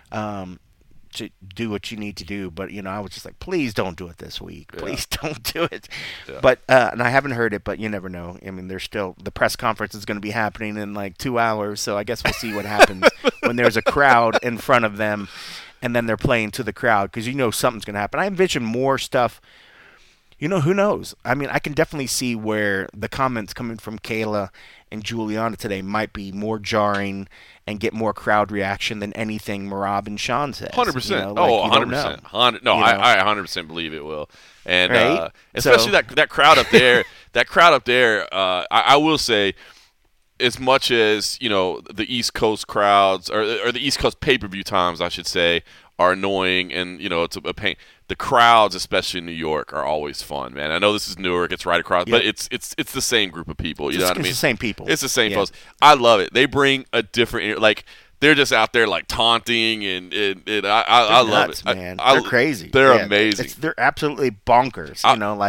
to do what you need to do. But I was just like, please don't do it this week. Please don't do it. Yeah. But and I haven't heard it, but you never know. I mean, there's still the press conference is going to be happening in 2 hours, so I guess we'll see what happens when there's a crowd in front of them, and then they're playing to the crowd because something's going to happen. I envision more stuff. Who knows? I mean, I can definitely see where the comments coming from Kayla and Juliana today might be more jarring and get more crowd reaction than anything Merab and Sean says. 100%. 100%. No, I 100% believe it will. And right? Especially that crowd up there. That crowd up there, I will say, as much as, the East Coast crowds, or the East Coast pay-per-view times, I should say, are annoying and, it's a pain. The crowds, especially in New York, are always fun, man. I know this is Newark, it's right across, but it's the same group of people. You know what I mean? It's the same people. It's the same folks. I love it. They bring a different, they're just out there taunting and I love nuts, it. Man. They're crazy. They're amazing. They're absolutely bonkers.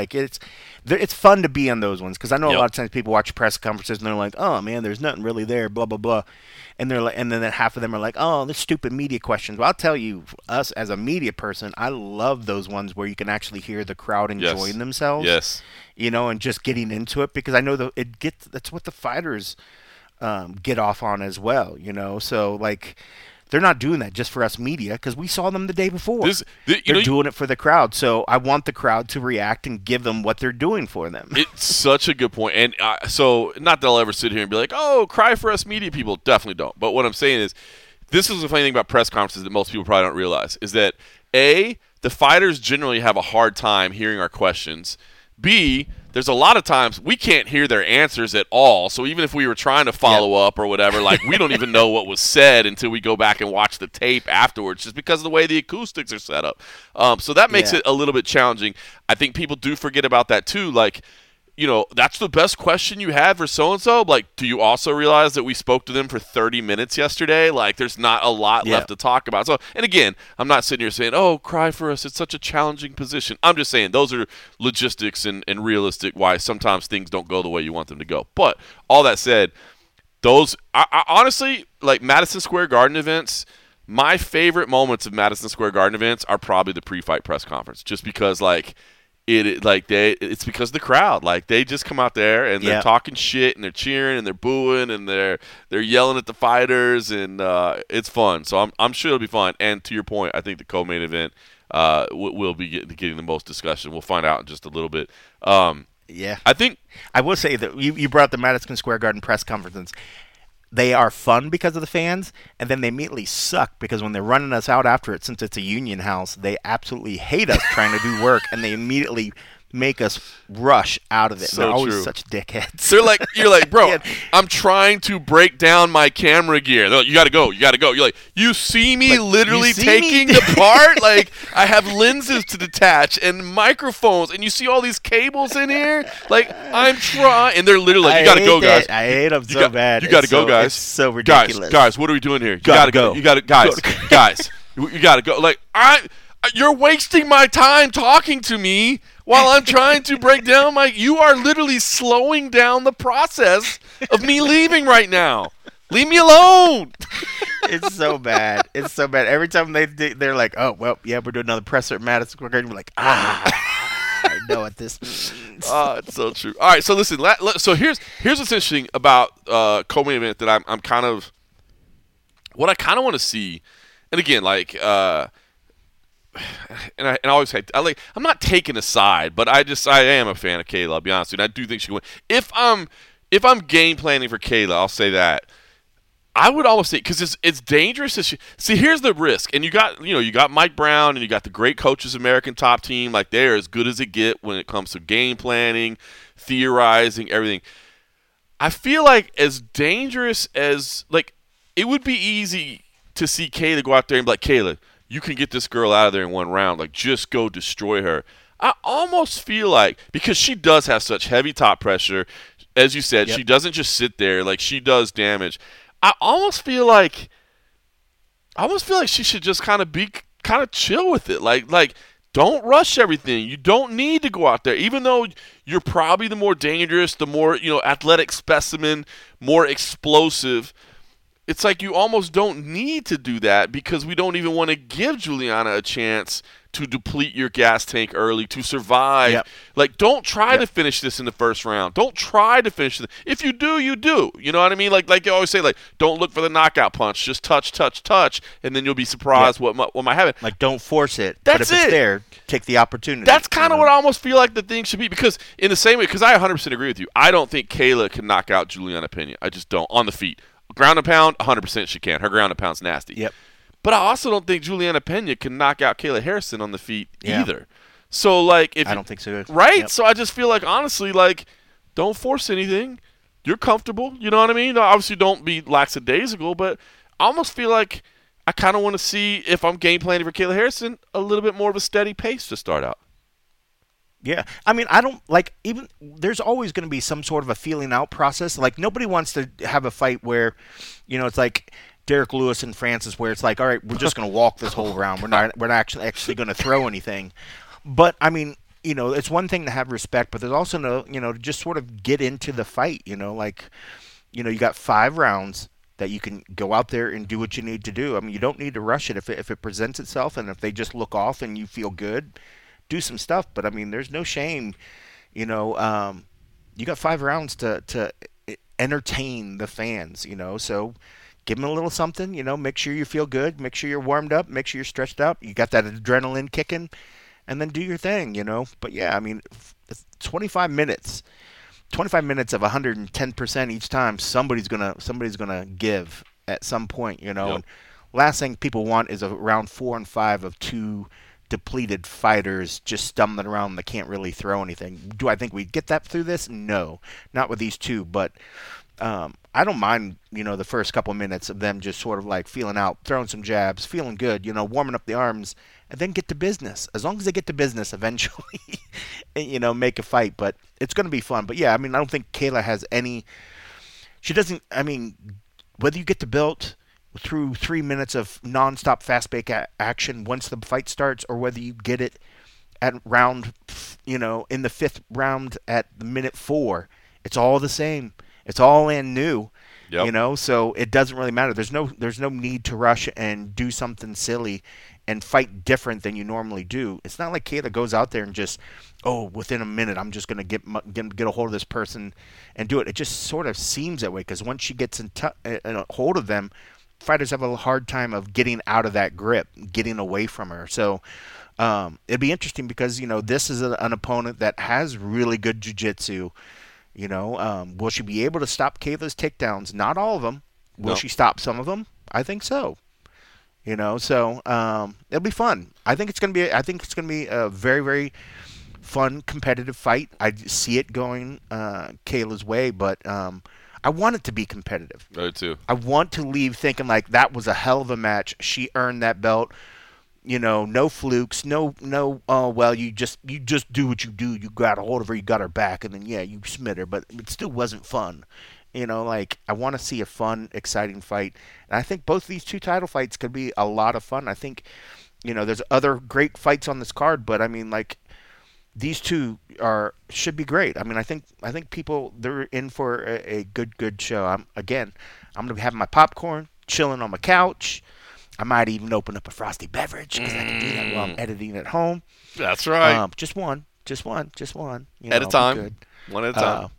It's fun to be on those ones because I know a lot of times people watch press conferences and they're like, oh man, there's nothing really there, blah blah blah. And they're and then half of them are like, oh, this stupid media questions. Well, I'll tell you, us as a media person, I love those ones where you can actually hear the crowd enjoying themselves. Yes. And just getting into it because I know that's what the fighters get off on as well. So they're not doing that just for us media because we saw them the day before. They're doing it for the crowd. So I want the crowd to react and give them what they're doing for them. It's such a good point. And so not that I'll ever sit here and be like, oh, cry for us media people. Definitely don't. But what I'm saying is this is the funny thing about press conferences that most people probably don't realize is that, A, the fighters generally have a hard time hearing our questions. B, there's a lot of times we can't hear their answers at all. So even if we were trying to follow up or whatever, we don't even know what was said until we go back and watch the tape afterwards, just because of the way the acoustics are set up. So that makes it a little bit challenging. I think people do forget about that too. That's the best question you had for so-and-so. Do you also realize that we spoke to them for 30 minutes yesterday? There's not a lot left to talk about. So, and again, I'm not sitting here saying, oh, cry for us. It's such a challenging position. I'm just saying those are logistics and realistic why sometimes things don't go the way you want them to go. But all that said, I honestly, Madison Square Garden events, my favorite moments of Madison Square Garden events are probably the pre-fight press conference, just because, it's because of the crowd. They just come out there and they're talking shit and they're cheering and they're booing and they're yelling at the fighters and it's fun. So I'm sure it'll be fun. And to your point, I think the co-main event will be getting the most discussion. We'll find out in just a little bit. Yeah. I think I will say that you brought up the Madison Square Garden press conferences. They are fun because of the fans, and then they immediately suck because when they're running us out after it, since it's a union house, they absolutely hate us trying to do work, and they immediately make us rush out of it. So and they're always true. such dickheads. They're like, you're like, bro, Yeah. I'm trying to break down my camera gear. They're like, you gotta go. You're like, you see me Like, literally you see taking me? the part? Like, I have lenses to detach and microphones, and you see all these cables in here? Like, I'm trying. And they're literally like, you gotta go, guys. I hate them so bad. You gotta It's go, so, guys. It's so ridiculous. Guys, what are we doing here? You Gotta gotta go. go. You gotta, guys, you gotta go. Like, you're wasting my time talking to me while I'm trying to break down you are literally slowing down the process of me leaving right now. Leave me alone. It's so bad. It's so bad. Every time they're like, oh, well, yeah, we're doing another presser at Madison Square Garden. We're like, I know what this means. It's so true. All right, so listen. So here's what's interesting about co-main event that I'm kind of what I kind of want to see, and again, like. And I always say, I'm not taking a side, but I am a fan of Kayla. I'll be honest with you. And I do think she can win. If I'm game planning for Kayla, I'll say that. I would almost say because it's dangerous. See, here's the risk, and you got Mike Brown, and you got the great coaches, American Top Team. Like they're as good as it get when it comes to game planning, theorizing, everything. I feel like as dangerous as it would be easy to see Kayla go out there and be like, Kayla, you can get this girl out of there in one round. Like, just go destroy her. I almost feel like, because she does have such heavy top pressure, as you said, She doesn't just sit there. Like, she does damage. I almost feel like she should just kind of chill with it. Like, don't rush everything. You don't need to go out there. Even though you're probably the more dangerous, the more, athletic specimen, more explosive, it's like you almost don't need to do that because we don't even want to give Juliana a chance to deplete your gas tank early, to survive. Yep. Like, don't try to finish this in the first round. Don't try to finish it. If you do, you do. You know what I mean? Like you always say, don't look for the knockout punch. Just touch, and then you'll be surprised what might happen. Like, don't force it. That's but if it's there, take the opportunity. That's kind of what I almost feel like the thing should be, because in the same way, because I 100% agree with you, I don't think Kayla can knock out Juliana Pena. I just don't. On the feet. Ground and pound, 100% she can. Her ground and pound's nasty. Yep. But I also don't think Juliana Pena can knock out Kayla Harrison on the feet either. So, I don't think so. Right? Yep. So I just feel like, honestly, don't force anything. You're comfortable. You know what I mean? Obviously, don't be lackadaisical, but I almost feel like I kind of want to see, if I'm game planning for Kayla Harrison, a little bit more of a steady pace to start out. Yeah. I mean, I don't even there's always going to be some sort of a feeling out process. Like, nobody wants to have a fight where, it's like Derek Lewis and Francis, where it's like, all right, we're just going to walk this whole round. We're not actually going to throw anything. But I mean, it's one thing to have respect, but there's also to just sort of get into the fight. You got 5 rounds that you can go out there and do what you need to do. I mean, you don't need to rush it if it presents itself, and if they just look off and you feel good, do some stuff. But I mean, there's no shame. You got 5 rounds to entertain the fans. So give them a little something. Make sure you feel good. Make sure you're warmed up. Make sure you're stretched out. You got that adrenaline kicking, and then do your thing. But yeah, I mean, 25 minutes. 25 minutes of 110% each time. Somebody's gonna give at some point. Yep. And last thing people want is a round 4 and 5 of 2 depleted fighters just stumbling around that can't really throw anything. Do I think we'd get that through this? No, not with these 2. But I don't mind, the first couple of minutes of them just sort of feeling out, throwing some jabs, feeling good, warming up the arms, and then get to business. As long as they get to business eventually, make a fight. But it's going to be fun. But yeah, I mean, I don't think Kayla has any. She doesn't. I mean, whether you get the belt through 3 minutes of nonstop fast break action once the fight starts, or whether you get it at round, in the 5th round at the minute 4, it's all the same. It's all in new, so it doesn't really matter. There's no need to rush and do something silly and fight different than you normally do. It's not like Kayla goes out there and just, within a minute I'm just gonna get a hold of this person and do it. It just sort of seems that way, because once she gets in a hold of them, fighters have a hard time of getting out of that grip, getting away from her. So it'd be interesting because, this is an opponent that has really good jiu-jitsu. Will she be able to stop Kayla's takedowns? Not all of them. Will she stop some of them? I think so. So it'll be fun. I think it's gonna be a very, very fun competitive fight. I see it going Kayla's way, but I want it to be competitive. I do too. I want to leave thinking like that was a hell of a match. She earned that belt. No flukes, no. Well, you just do what you do. You got a hold of her, you got her back, and then you smit her. But it still wasn't fun. I want to see a fun, exciting fight. And I think both these two title fights could be a lot of fun. I think, there's other great fights on this card, but I mean, like, these two should be great. I mean, I think people, they're in for a good show. I'm gonna be having my popcorn, chilling on my couch. I might even open up a frosty beverage because I can do that while I'm editing at home. That's right. Just one. At a time. Good. One at a time.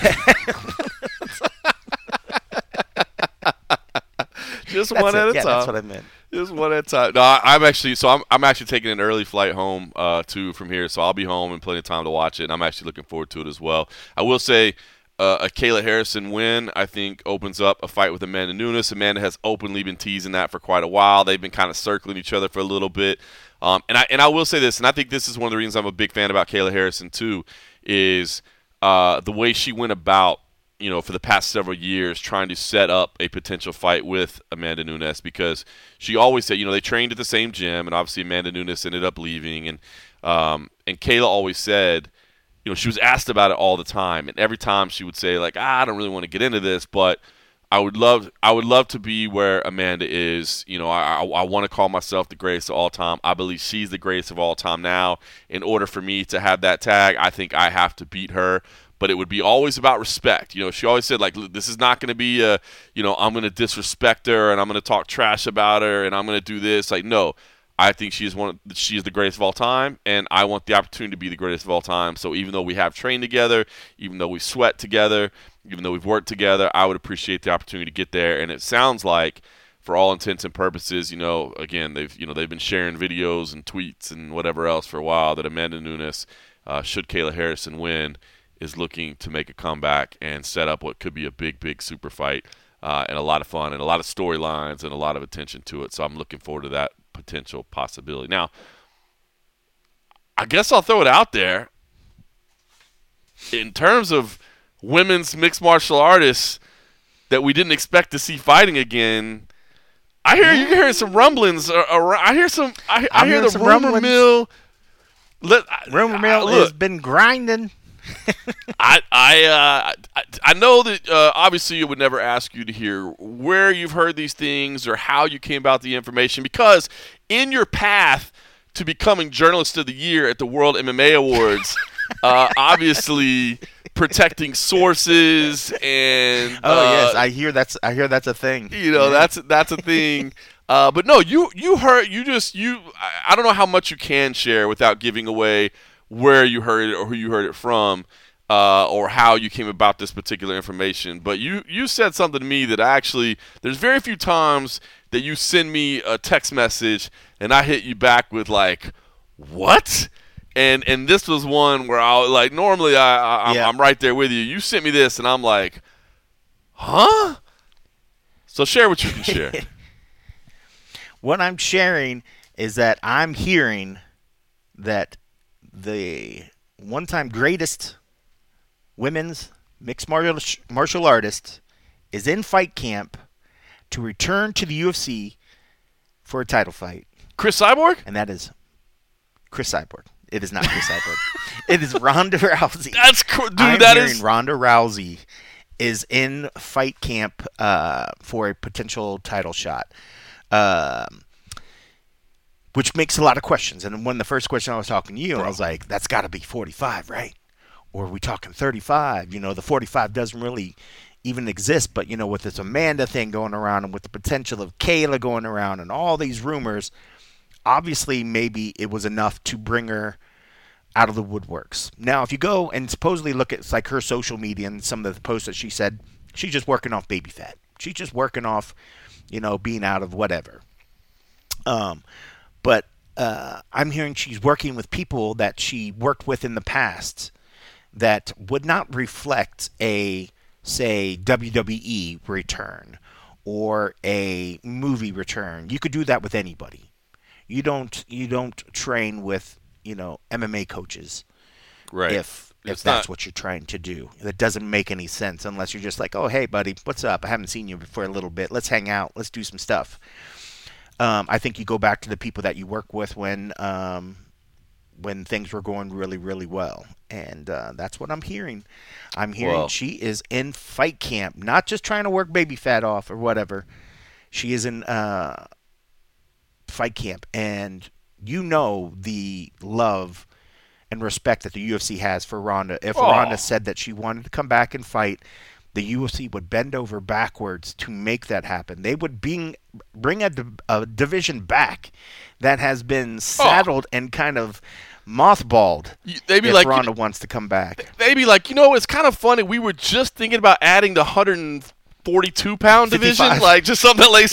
Just one at a time. That's what I meant. Just one at a time. No, I'm actually taking an early flight home too from here, so I'll be home in plenty of time to watch it. And I'm actually looking forward to it as well. I will say a Kayla Harrison win, I think, opens up a fight with Amanda Nunes. Amanda has openly been teasing that for quite a while. They've been kind of circling each other for a little bit. And I will say this, and I think this is one of the reasons I'm a big fan about Kayla Harrison too, is the way she went about, for the past several years trying to set up a potential fight with Amanda Nunes, because she always said, they trained at the same gym, and obviously Amanda Nunes ended up leaving, and Kayla always said, she was asked about it all the time, and every time she would say like, I don't really want to get into this, but I would love to be where Amanda is. I want to call myself the greatest of all time. I believe she's the greatest of all time now. In order for me to have that tag, I think I have to beat her. But it would be always about respect. She always said, like, this is not going to be I'm going to disrespect her and I'm going to talk trash about her and I'm going to do this. Like, no, I think she is the greatest of all time, and I want the opportunity to be the greatest of all time. So even though we have trained together, even though we sweat together, even though we've worked together, I would appreciate the opportunity to get there. And it sounds like, for all intents and purposes, again, they've been sharing videos and tweets and whatever else for a while that Amanda Nunes, should Kayla Harrison win, is looking to make a comeback and set up what could be a big super fight, and a lot of fun and a lot of storylines and a lot of attention to it. So I'm looking forward to that potential possibility. Now, I guess I'll throw it out there. In terms of women's mixed martial artists that we didn't expect to see fighting again, I hear you're hearing some rumblings. I hear the rumor mill. Rumor mill has been grinding. I know that obviously it would never ask you to hear where you've heard these things or how you came about the information, because in your path to becoming Journalist of the Year at the World MMA Awards, obviously protecting sources and yes, I hear that's a thing. That's a thing. But no, you heard I don't know how much you can share without giving away where you heard it or who you heard it from, or how you came about this particular information. But you said something to me that there's very few times that you send me a text message and I hit you back with like, what? And this was one where normally I'm right there with you. You sent me this and I'm like, huh? So share what you can share. What I'm sharing is that I'm hearing that the one-time greatest women's mixed martial artist is in fight camp to return to the UFC for a title fight. Chris Cyborg? And that is Chris Cyborg. It is not Chris Cyborg. It is Ronda Rousey. That's cool, dude. I'm hearing Ronda Rousey is in fight camp for a potential title shot. Which makes a lot of questions. And when the first question I was talking to you, I was like, that's got to be 45, right? Or are we talking 35? The 45 doesn't really even exist. But, with this Amanda thing going around and with the potential of Kayla going around and all these rumors, obviously maybe it was enough to bring her out of the woodworks. Now, if you go and supposedly look at like her social media and some of the posts that she said, she's just working off baby fat. She's just working off, being out of whatever. But I'm hearing she's working with people that she worked with in the past that would not reflect a, say, WWE return or a movie return. You could do that with anybody. You don't train with, MMA coaches. Right. If that's what you're trying to do. That doesn't make any sense unless you're just like, oh, hey, buddy, what's up? I haven't seen you for a little bit. Let's hang out. Let's do some stuff. I think you go back to the people that you work with when things were going really, really well. And that's what I'm hearing. I'm hearing she is in fight camp, not just trying to work baby fat off or whatever. She is in fight camp. And the love and respect that the UFC has for Ronda. If Ronda said that she wanted to come back and fight, the UFC would bend over backwards to make that happen. They would bring a division back that has been saddled and kind of mothballed. They'd be if like, Ronda wants to come back. They'd be like, it's kind of funny. We were just thinking about adding the 142-pound division, 55. like just something like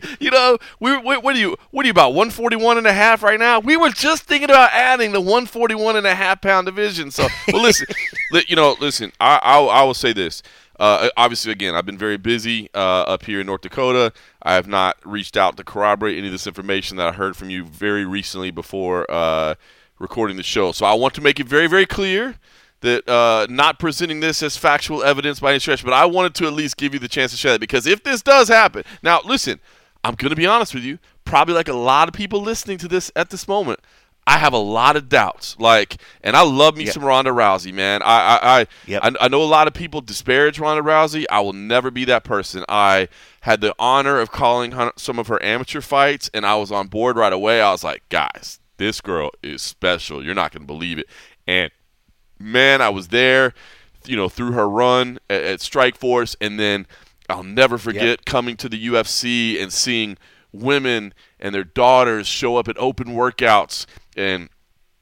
what are you about 141 and a half right now? We were just thinking about adding the 141 and a half pound division. So, well, listen, I will say this. Obviously, again, I've been very busy up here in North Dakota. I have not reached out to corroborate any of this information that I heard from you very recently before recording the show. So I want to make it very, very clear that not presenting this as factual evidence by any stretch, but I wanted to at least give you the chance to share that, because if this does happen, now listen, I'm going to be honest with you, probably like a lot of people listening to this at this moment, I have a lot of doubts. And I love me some Ronda Rousey, man. I know a lot of people disparage Ronda Rousey. I will never be that person. I had the honor of calling some of her amateur fights, and I was on board right away. I was like, guys, this girl is special. You're not going to believe it. And man, I was there, through her run at Strikeforce, and then I'll never forget coming to the UFC and seeing women and their daughters show up at open workouts and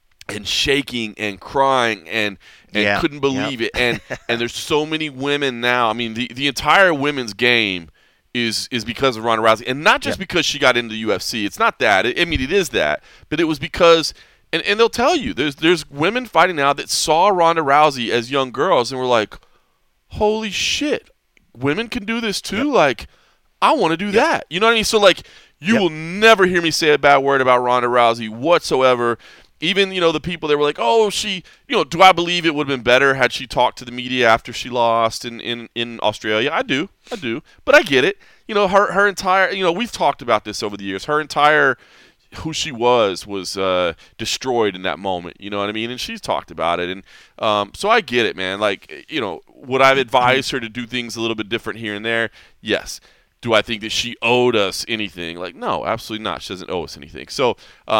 shaking and crying and couldn't believe it. And there's so many women now. I mean, the entire women's game is because of Ronda Rousey, and not just because she got into the UFC. It's not that. It is that, but it was because. And they'll tell you, there's women fighting now that saw Ronda Rousey as young girls and were like, holy shit, women can do this too? Like, I want to do that. You know what I mean? So, you will never hear me say a bad word about Ronda Rousey whatsoever. Even, the people that were like, oh, she, do I believe it would have been better had she talked to the media after she lost in Australia? I do. But I get it. Her entire, we've talked about this over the years. Her entire who she was destroyed in that moment, you know what I mean? And she's talked about it, and so I get it, man. Would I advise her to do things a little bit different here and there? Yes. Do I think that she owed us anything? No, absolutely not. She doesn't owe us anything. So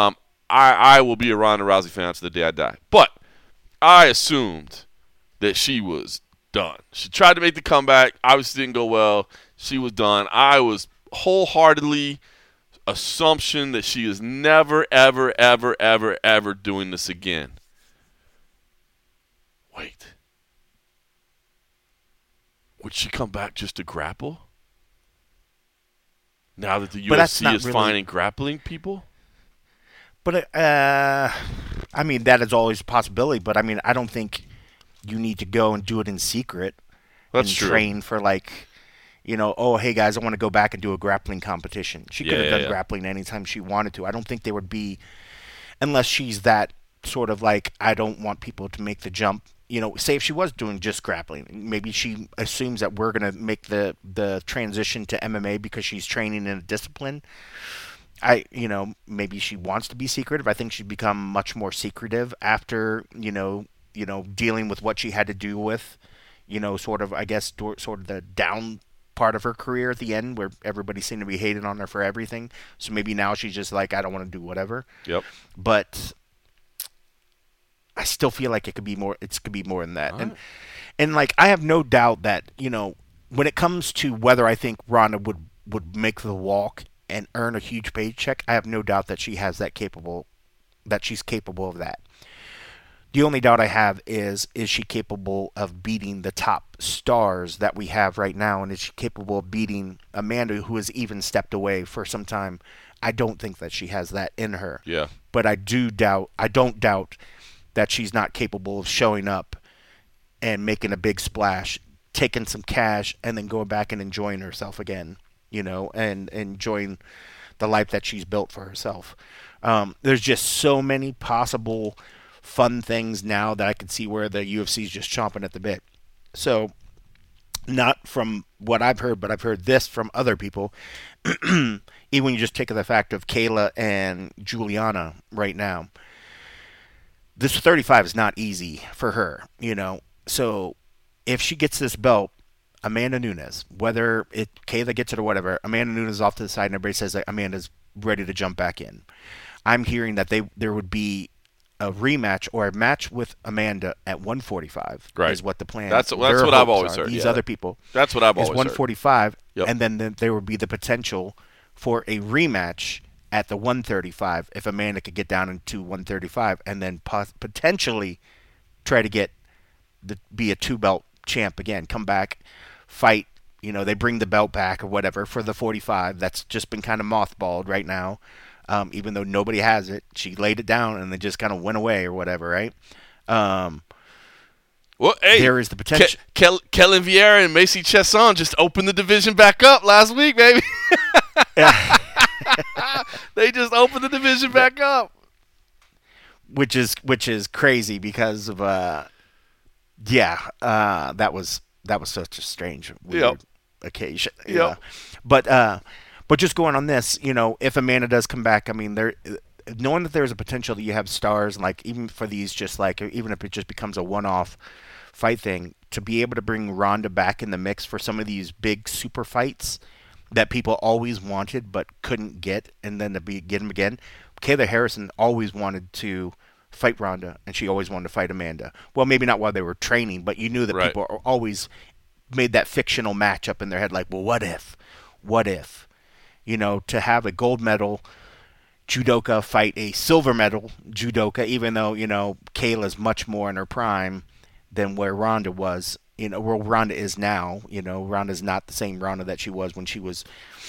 I will be a Ronda Rousey fan to the day I die. But I assumed that she was done. She tried to make the comeback. Obviously didn't go well. She was done. I was wholeheartedly assumption that she is never, ever, ever, ever, ever doing this again. Wait. Would she come back just to grapple? Now that the UFC is finding grappling people? But, that is always a possibility. But, I don't think you need to go and do it in secret. That's and true. Train for, oh, hey, guys, I want to go back and do a grappling competition. She could have done grappling anytime she wanted to. I don't think there would be, unless she's that sort of I don't want people to make the jump. Say if she was doing just grappling, maybe she assumes that we're going to make the transition to MMA because she's training in a discipline. Maybe she wants to be secretive. I think she'd become much more secretive after, dealing with what she had to do with, sort of the down part of her career at the end where everybody seemed to be hating on her for everything. So maybe now she's just I don't want to do whatever. Yep. But I still feel like it could be more than that. Right. And I have no doubt that, when it comes to whether I think Ronda would make the walk and earn a huge paycheck, I have no doubt that she's capable of that. The only doubt I have is she capable of beating the top stars that we have right now, and is she capable of beating Amanda, who has even stepped away for some time? I don't think that she has that in her. Yeah. But I don't doubt that she's not capable of showing up and making a big splash, taking some cash, and then going back and enjoying herself again, and enjoying the life that she's built for herself. There's just so many possible fun things now that I can see where the UFC is just chomping at the bit. So, not from what I've heard, but I've heard this from other people. Even when you just take the fact of Kayla and Juliana right now, this 35 is not easy for her, So, if she gets this belt, Amanda Nunes, whether Kayla gets it or whatever, Amanda Nunes is off to the side and everybody says that Amanda's ready to jump back in. I'm hearing that there would be a rematch or a match with Amanda at 145 is what the plan that's is. That's what I've always heard. These other people. That's what I've always heard. 145, Yep. and then there would be the potential for a rematch at the 135 if Amanda could get down into 135 and then potentially try to be a 2-belt champ again, come back, fight, they bring the belt back or whatever for the 45. That's just been kind of mothballed right now. Even though nobody has it, she laid it down and it just kind of went away or whatever, right? Well, hey, there is the potential. Kellen Vieira and Macy Chiasson just opened the division back up last week, baby. They just opened the division back up, which is crazy because of that was such a strange weird occasion. Yeah, But just going on this, if Amanda does come back, I mean, knowing that there's a potential that you have stars, and like even for these, just like even if it just becomes a one-off fight thing, to be able to bring Ronda back in the mix for some of these big super fights that people always wanted but couldn't get, and then get them again. Kayla Harrison always wanted to fight Ronda, and she always wanted to fight Amanda. Well, maybe not while they were training, but you knew that people always made that fictional matchup in their head, like, well, what if? To have a gold medal judoka fight a silver medal judoka, even though, Kayla's much more in her prime than where Ronda was, where Ronda is now. Ronda's not the same Ronda that she was when she was,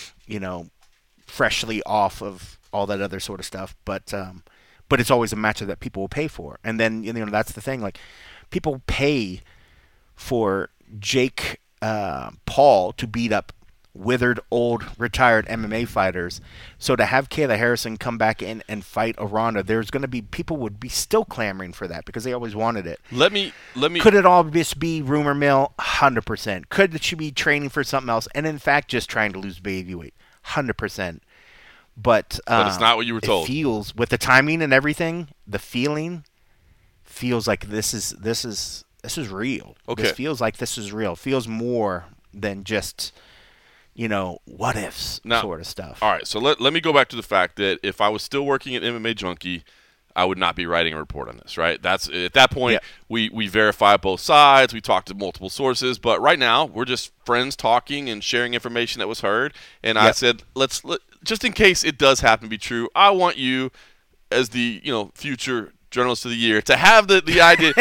freshly off of all that other sort of stuff. But it's always a matchup that people will pay for. And then, that's the thing. Like, people pay for Jake Paul to beat up withered, old, retired MMA fighters. So to have Kayla Harrison come back in and fight a Ronda, there's going to be people would be still clamoring for that because they always wanted it. Let me. Could it all just be rumor mill? 100%. Could she be training for something else and in fact just trying to lose baby weight? 100%. But it's not what you were told. It feels, with the timing and everything, the feeling feels like this is real. Okay. This feels like this is real. Feels more than just what ifs sort of stuff. All right, so let me go back to the fact that if I was still working at MMA Junkie, I would not be writing a report on this, right? That's at that point, we verify both sides, we talk to multiple sources, but right now, we're just friends talking and sharing information that was heard, and I said, let's just in case it does happen to be true, I want you as the, future Journalist of the Year to have the idea.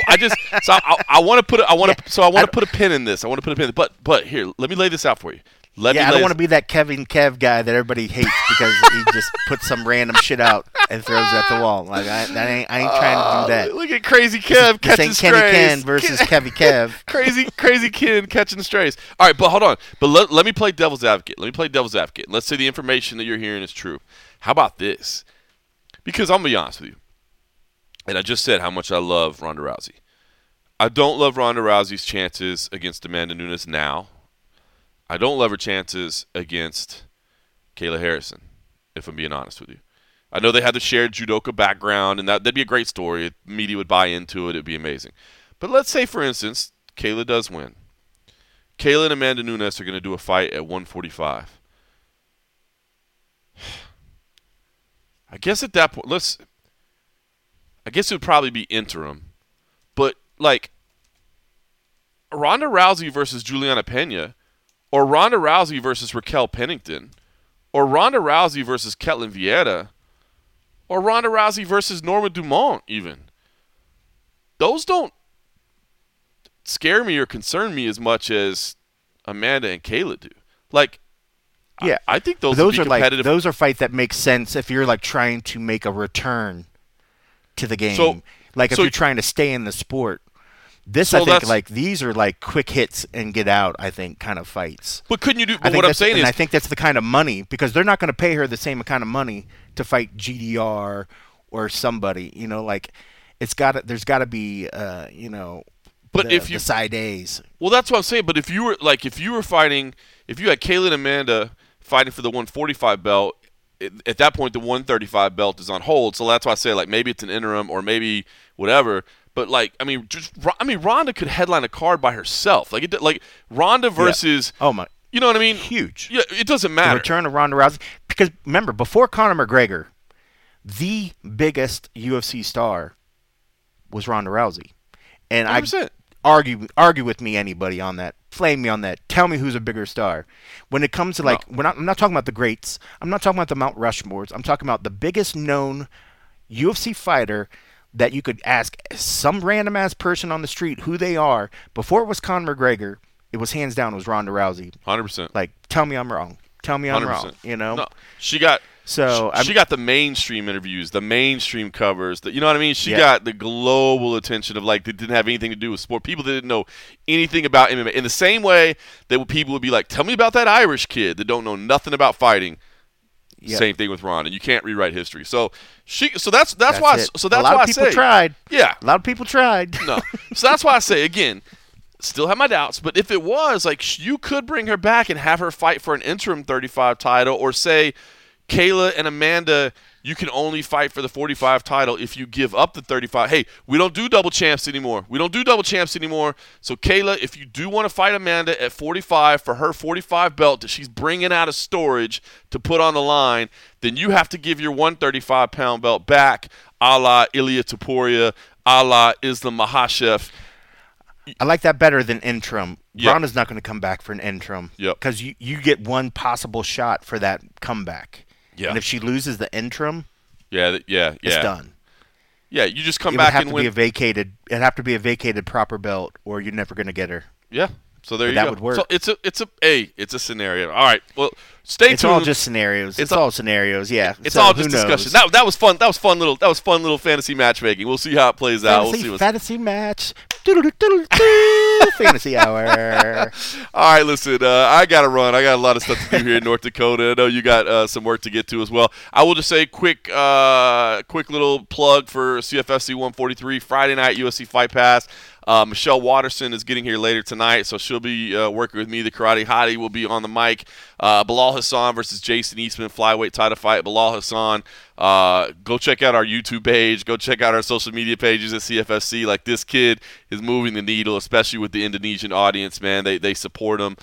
I want to put a pin in this. I want to put a pin in it. But here, let me lay this out for you. I don't want to be that Kevin Kev guy that everybody hates because he just puts some random shit out and throws it at the wall. Like I ain't trying to do that. Look at Crazy Kev catching strays. Kenny Ken versus Kevy Kev. Crazy Ken catching strays. All right, but hold on. But let me play devil's advocate. Let's say the information that you're hearing is true. How about this? Because I'm gonna be honest with you, and I just said how much I love Ronda Rousey. I don't love Ronda Rousey's chances against Amanda Nunes now. I don't love her chances against Kayla Harrison, if I'm being honest with you. I know they had the shared judoka background, and that'd be a great story. Media would buy into it. It'd be amazing. But let's say, for instance, Kayla does win. Kayla and Amanda Nunes are going to do a fight at 145. I guess at that point, I guess it would probably be interim. But, like, Ronda Rousey versus Juliana Pena, or Ronda Rousey versus Raquel Pennington, or Ronda Rousey versus Ketlin Vieira, or Ronda Rousey versus Norma Dumont even. those don't scare me or concern me as much as Amanda and Kayla do. Like, Yeah, I think those would be are competitive. those are fights that make sense if you're like trying to make a return to the game. So- like if so- you're trying to stay in the sport. This So I think that's- like these are like quick hits and get out. I think kind of fights. But couldn't you do? I But think what I'm that's- saying and is, I think that's the kind of money because they're not going to pay her the same kind of money to fight GDR or somebody. You know, like there's got to be But the, if you- the side A's. well, that's what I'm saying. But if you were fighting, if you had Kayla and Amanda fighting for the 145 belt, at that point the 135 belt is on hold. So that's why I say like maybe it's an interim or maybe whatever. But like Ronda could headline a card by herself. Like Ronda versus Oh my, you know what I mean? huge. Yeah, it doesn't The matter. return of Ronda Rousey. Because remember, before Conor McGregor, the biggest UFC star was Ronda Rousey. And 100%. argue with me, anybody on that. Flame me on that. Tell me who's a bigger star. When it comes to I'm not talking about the greats. I'm not talking about the Mount Rushmores. I'm talking about the biggest known UFC fighter that you could ask some random ass person on the street who they are. Before it was Conor McGregor, it was hands down was Ronda Rousey. 100%. Like, tell me I'm wrong. Tell me I'm 100%. wrong. You know? No, she got So, she got the mainstream interviews, the mainstream covers. You know what I mean? She Yeah. got the global attention of like that didn't have anything to do with sport. People that didn't know anything about MMA. In the same way that people would be like, "Tell me about that Irish kid that don't know nothing about fighting." Yeah. Same thing with Ronda. You can't rewrite history. So that's why. it. So that's a lot why of I people say tried. Yeah. A lot of people tried. No. So that's why I say again, still have my doubts, but if it was like you could bring her back and have her fight for an interim 35 title, or say Kayla and Amanda, you can only fight for the 45 title if you give up the 35. Hey, we don't do double champs anymore. So Kayla, if you do want to fight Amanda at 45 for her 45 belt that she's bringing out of storage to put on the line, then you have to give your 135-pound belt back, a la Ilia Topuria, a la Islam Makhachev. I like that better than interim. Yep. Ronda's not going to come back for an interim. Yep. Because you get one possible shot for that comeback. Yeah. And if she loses the interim, Yeah. it's done. Yeah, you just come It would back have and to win. be a vacated. It'd have to be a vacated proper belt, or you're never going to get her. Yeah. So there But you that go. would work. So it's a scenario. All right. Well, stay It's tuned. all just scenarios. It's all scenarios. Yeah. It's So all who just knows? discussion. That was fun. That was fun little fantasy matchmaking. We'll see how it plays out. We'll see what's Fantasy match. Doodle-doo-doodle-doo. Fantasy hour. All right, listen, I got to run. I got a lot of stuff to do here in North Dakota. I know you got some work to get to as well. I will just say quick little plug for CFFC 143 Friday night UFC Fight Pass. Michelle Watterson is getting here later tonight, so she'll be working with me. The Karate Hottie will be on the mic. Bilal Hassan versus Jason Eastman, flyweight title fight. Bilal Hassan, go check out our YouTube page. Go check out our social media pages at CFFC. Like, this kid is moving the needle, especially with the Indonesian audience, man. They support him.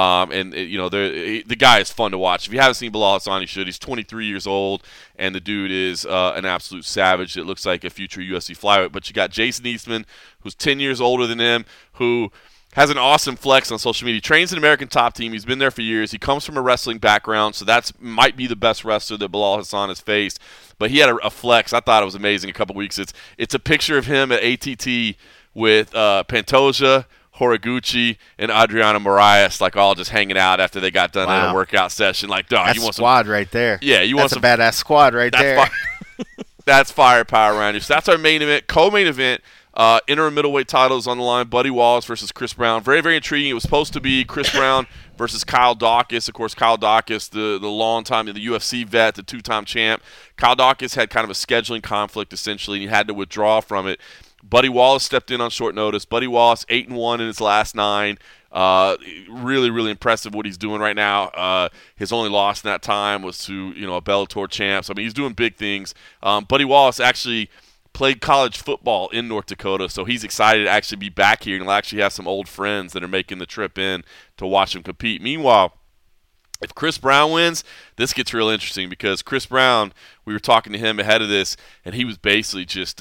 The guy is fun to watch. If you haven't seen Bilal Hassan, you should. He's 23 years old, and the dude is an absolute savage. It looks like a future UFC flyweight. But you got Jason Eastman, who's 10 years older than him, who has an awesome flex on social media. He trains an American Top Team. He's been there for years. He comes from a wrestling background, so might be the best wrestler that Bilal Hassan has faced. But he had a flex. I thought it was amazing a couple weeks. It's a picture of him at ATT with Pantoja, Horiguchi, and Adriano Moraes, like all just hanging out after they got done in a workout session. Like, dog, That's you want squad right there. Yeah, you want That's a badass squad right there. That's firepower around you. So that's our main event. Co-main event, interim middleweight titles on the line. Buddy Wallace versus Chris Brown. Very, very intriguing. It was supposed to be Chris Brown versus Kyle Dawkins. Of course, Kyle Dawkins, the long time, the UFC vet, the two-time champ. Kyle Dawkins had kind of a scheduling conflict, essentially, and he had to withdraw from it. Buddy Wallace stepped in on short notice. Buddy Wallace, 8-1 in his last 9. Really, really impressive what he's doing right now. His only loss in that time was to a Bellator champ. So, I mean, he's doing big things. Buddy Wallace actually played college football in North Dakota, so he's excited to actually be back here and he'll actually have some old friends that are making the trip in to watch him compete. Meanwhile, if Chris Brown wins, this gets real interesting because Chris Brown, we were talking to him ahead of this, and he was basically just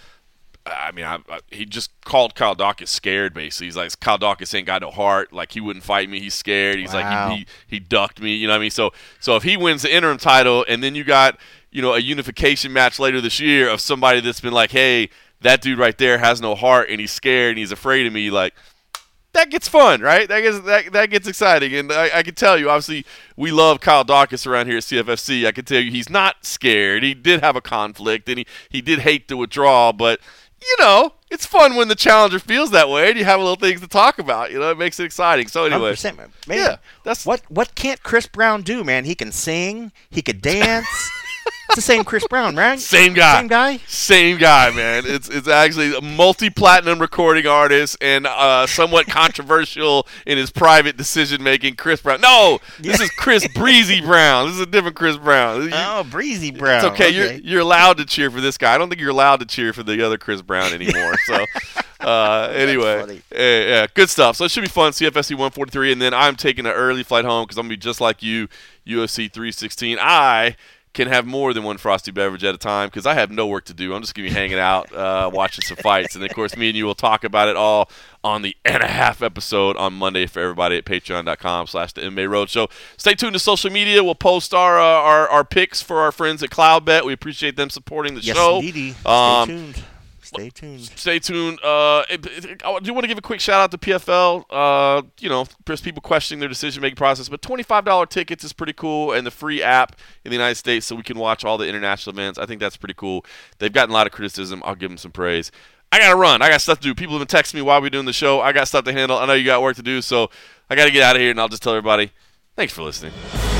he just called Kyle Dawkins scared, basically. He's like, Kyle Dawkins ain't got no heart. Like, he wouldn't fight me. He's scared. He's like, he ducked me. You know what I mean? So if he wins the interim title and then you got, a unification match later this year of somebody that's been like, hey, that dude right there has no heart and he's scared and he's afraid of me, like, that gets fun, right? That gets exciting. And I can tell you, obviously, we love Kyle Dawkins around here at CFFC. I can tell you he's not scared. He did have a conflict, and he did hate the withdrawal. But, it's fun when the challenger feels that way, and you have little things to talk about. It makes it exciting. So anyway. 100%, man. Yeah. That's what can't Chris Brown do, man? He can sing. He could dance. It's the same Chris Brown, right? Same guy. Same guy, man. It's actually a multi-platinum recording artist and somewhat controversial in his private decision-making, Chris Brown. No, this is Chris Breezy Brown. This is a different Chris Brown. Breezy Brown. It's okay. You're allowed to cheer for this guy. I don't think you're allowed to cheer for the other Chris Brown anymore. So anyway, yeah, good stuff. So it should be fun. CFFC 143, and then I'm taking an early flight home because I'm going to be just like you, UFC 316. I can have more than one frosty beverage at a time because I have no work to do. I'm just going to be hanging out, watching some fights. And, of course, me and you will talk about it all on the and-a-half episode on Monday for everybody at patreon.com/the MMA Roadshow. Stay tuned to social media. We'll post our picks for our friends at CloudBet. We appreciate them supporting the show. Yes, indeed. Stay tuned. I do want to give a quick shout out to PFL. There's people questioning their decision-making process, but $25 tickets is pretty cool, and the free app in the United States so we can watch all the international events. I think that's pretty cool. They've gotten a lot of criticism. I'll give them some praise. I got to run. I got stuff to do. People have been texting me while we're doing the show. I got stuff to handle. I know you got work to do, so I got to get out of here, and I'll just tell everybody, thanks for listening.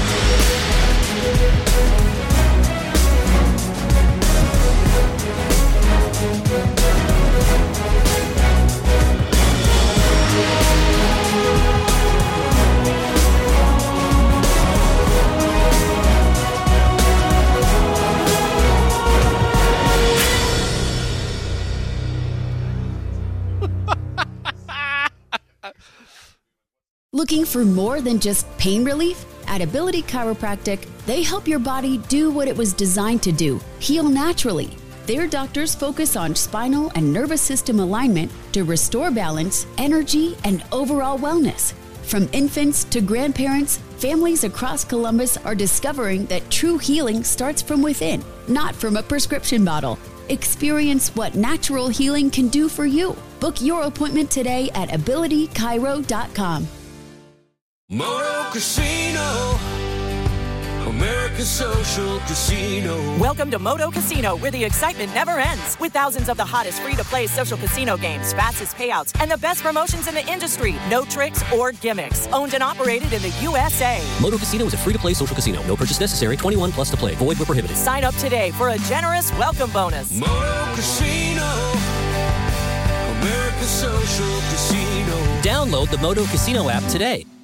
Looking for more than just pain relief? At Ability Chiropractic, they help your body do what it was designed to do, heal naturally. Their doctors focus on spinal and nervous system alignment to restore balance, energy, and overall wellness. From infants to grandparents, families across Columbus are discovering that true healing starts from within, not from a prescription bottle. Experience what natural healing can do for you. Book your appointment today at abilitychiro.com. Moto Casino, America's social casino. Welcome to Moto Casino, where the excitement never ends. With thousands of the hottest free-to-play social casino games, fastest payouts, and the best promotions in the industry. No tricks or gimmicks. Owned and operated in the USA. Moto Casino is a free-to-play social casino. No purchase necessary. 21 plus to play. Void where prohibited. Sign up today for a generous welcome bonus. Moto Casino, America's social casino. Download the Moto Casino app today.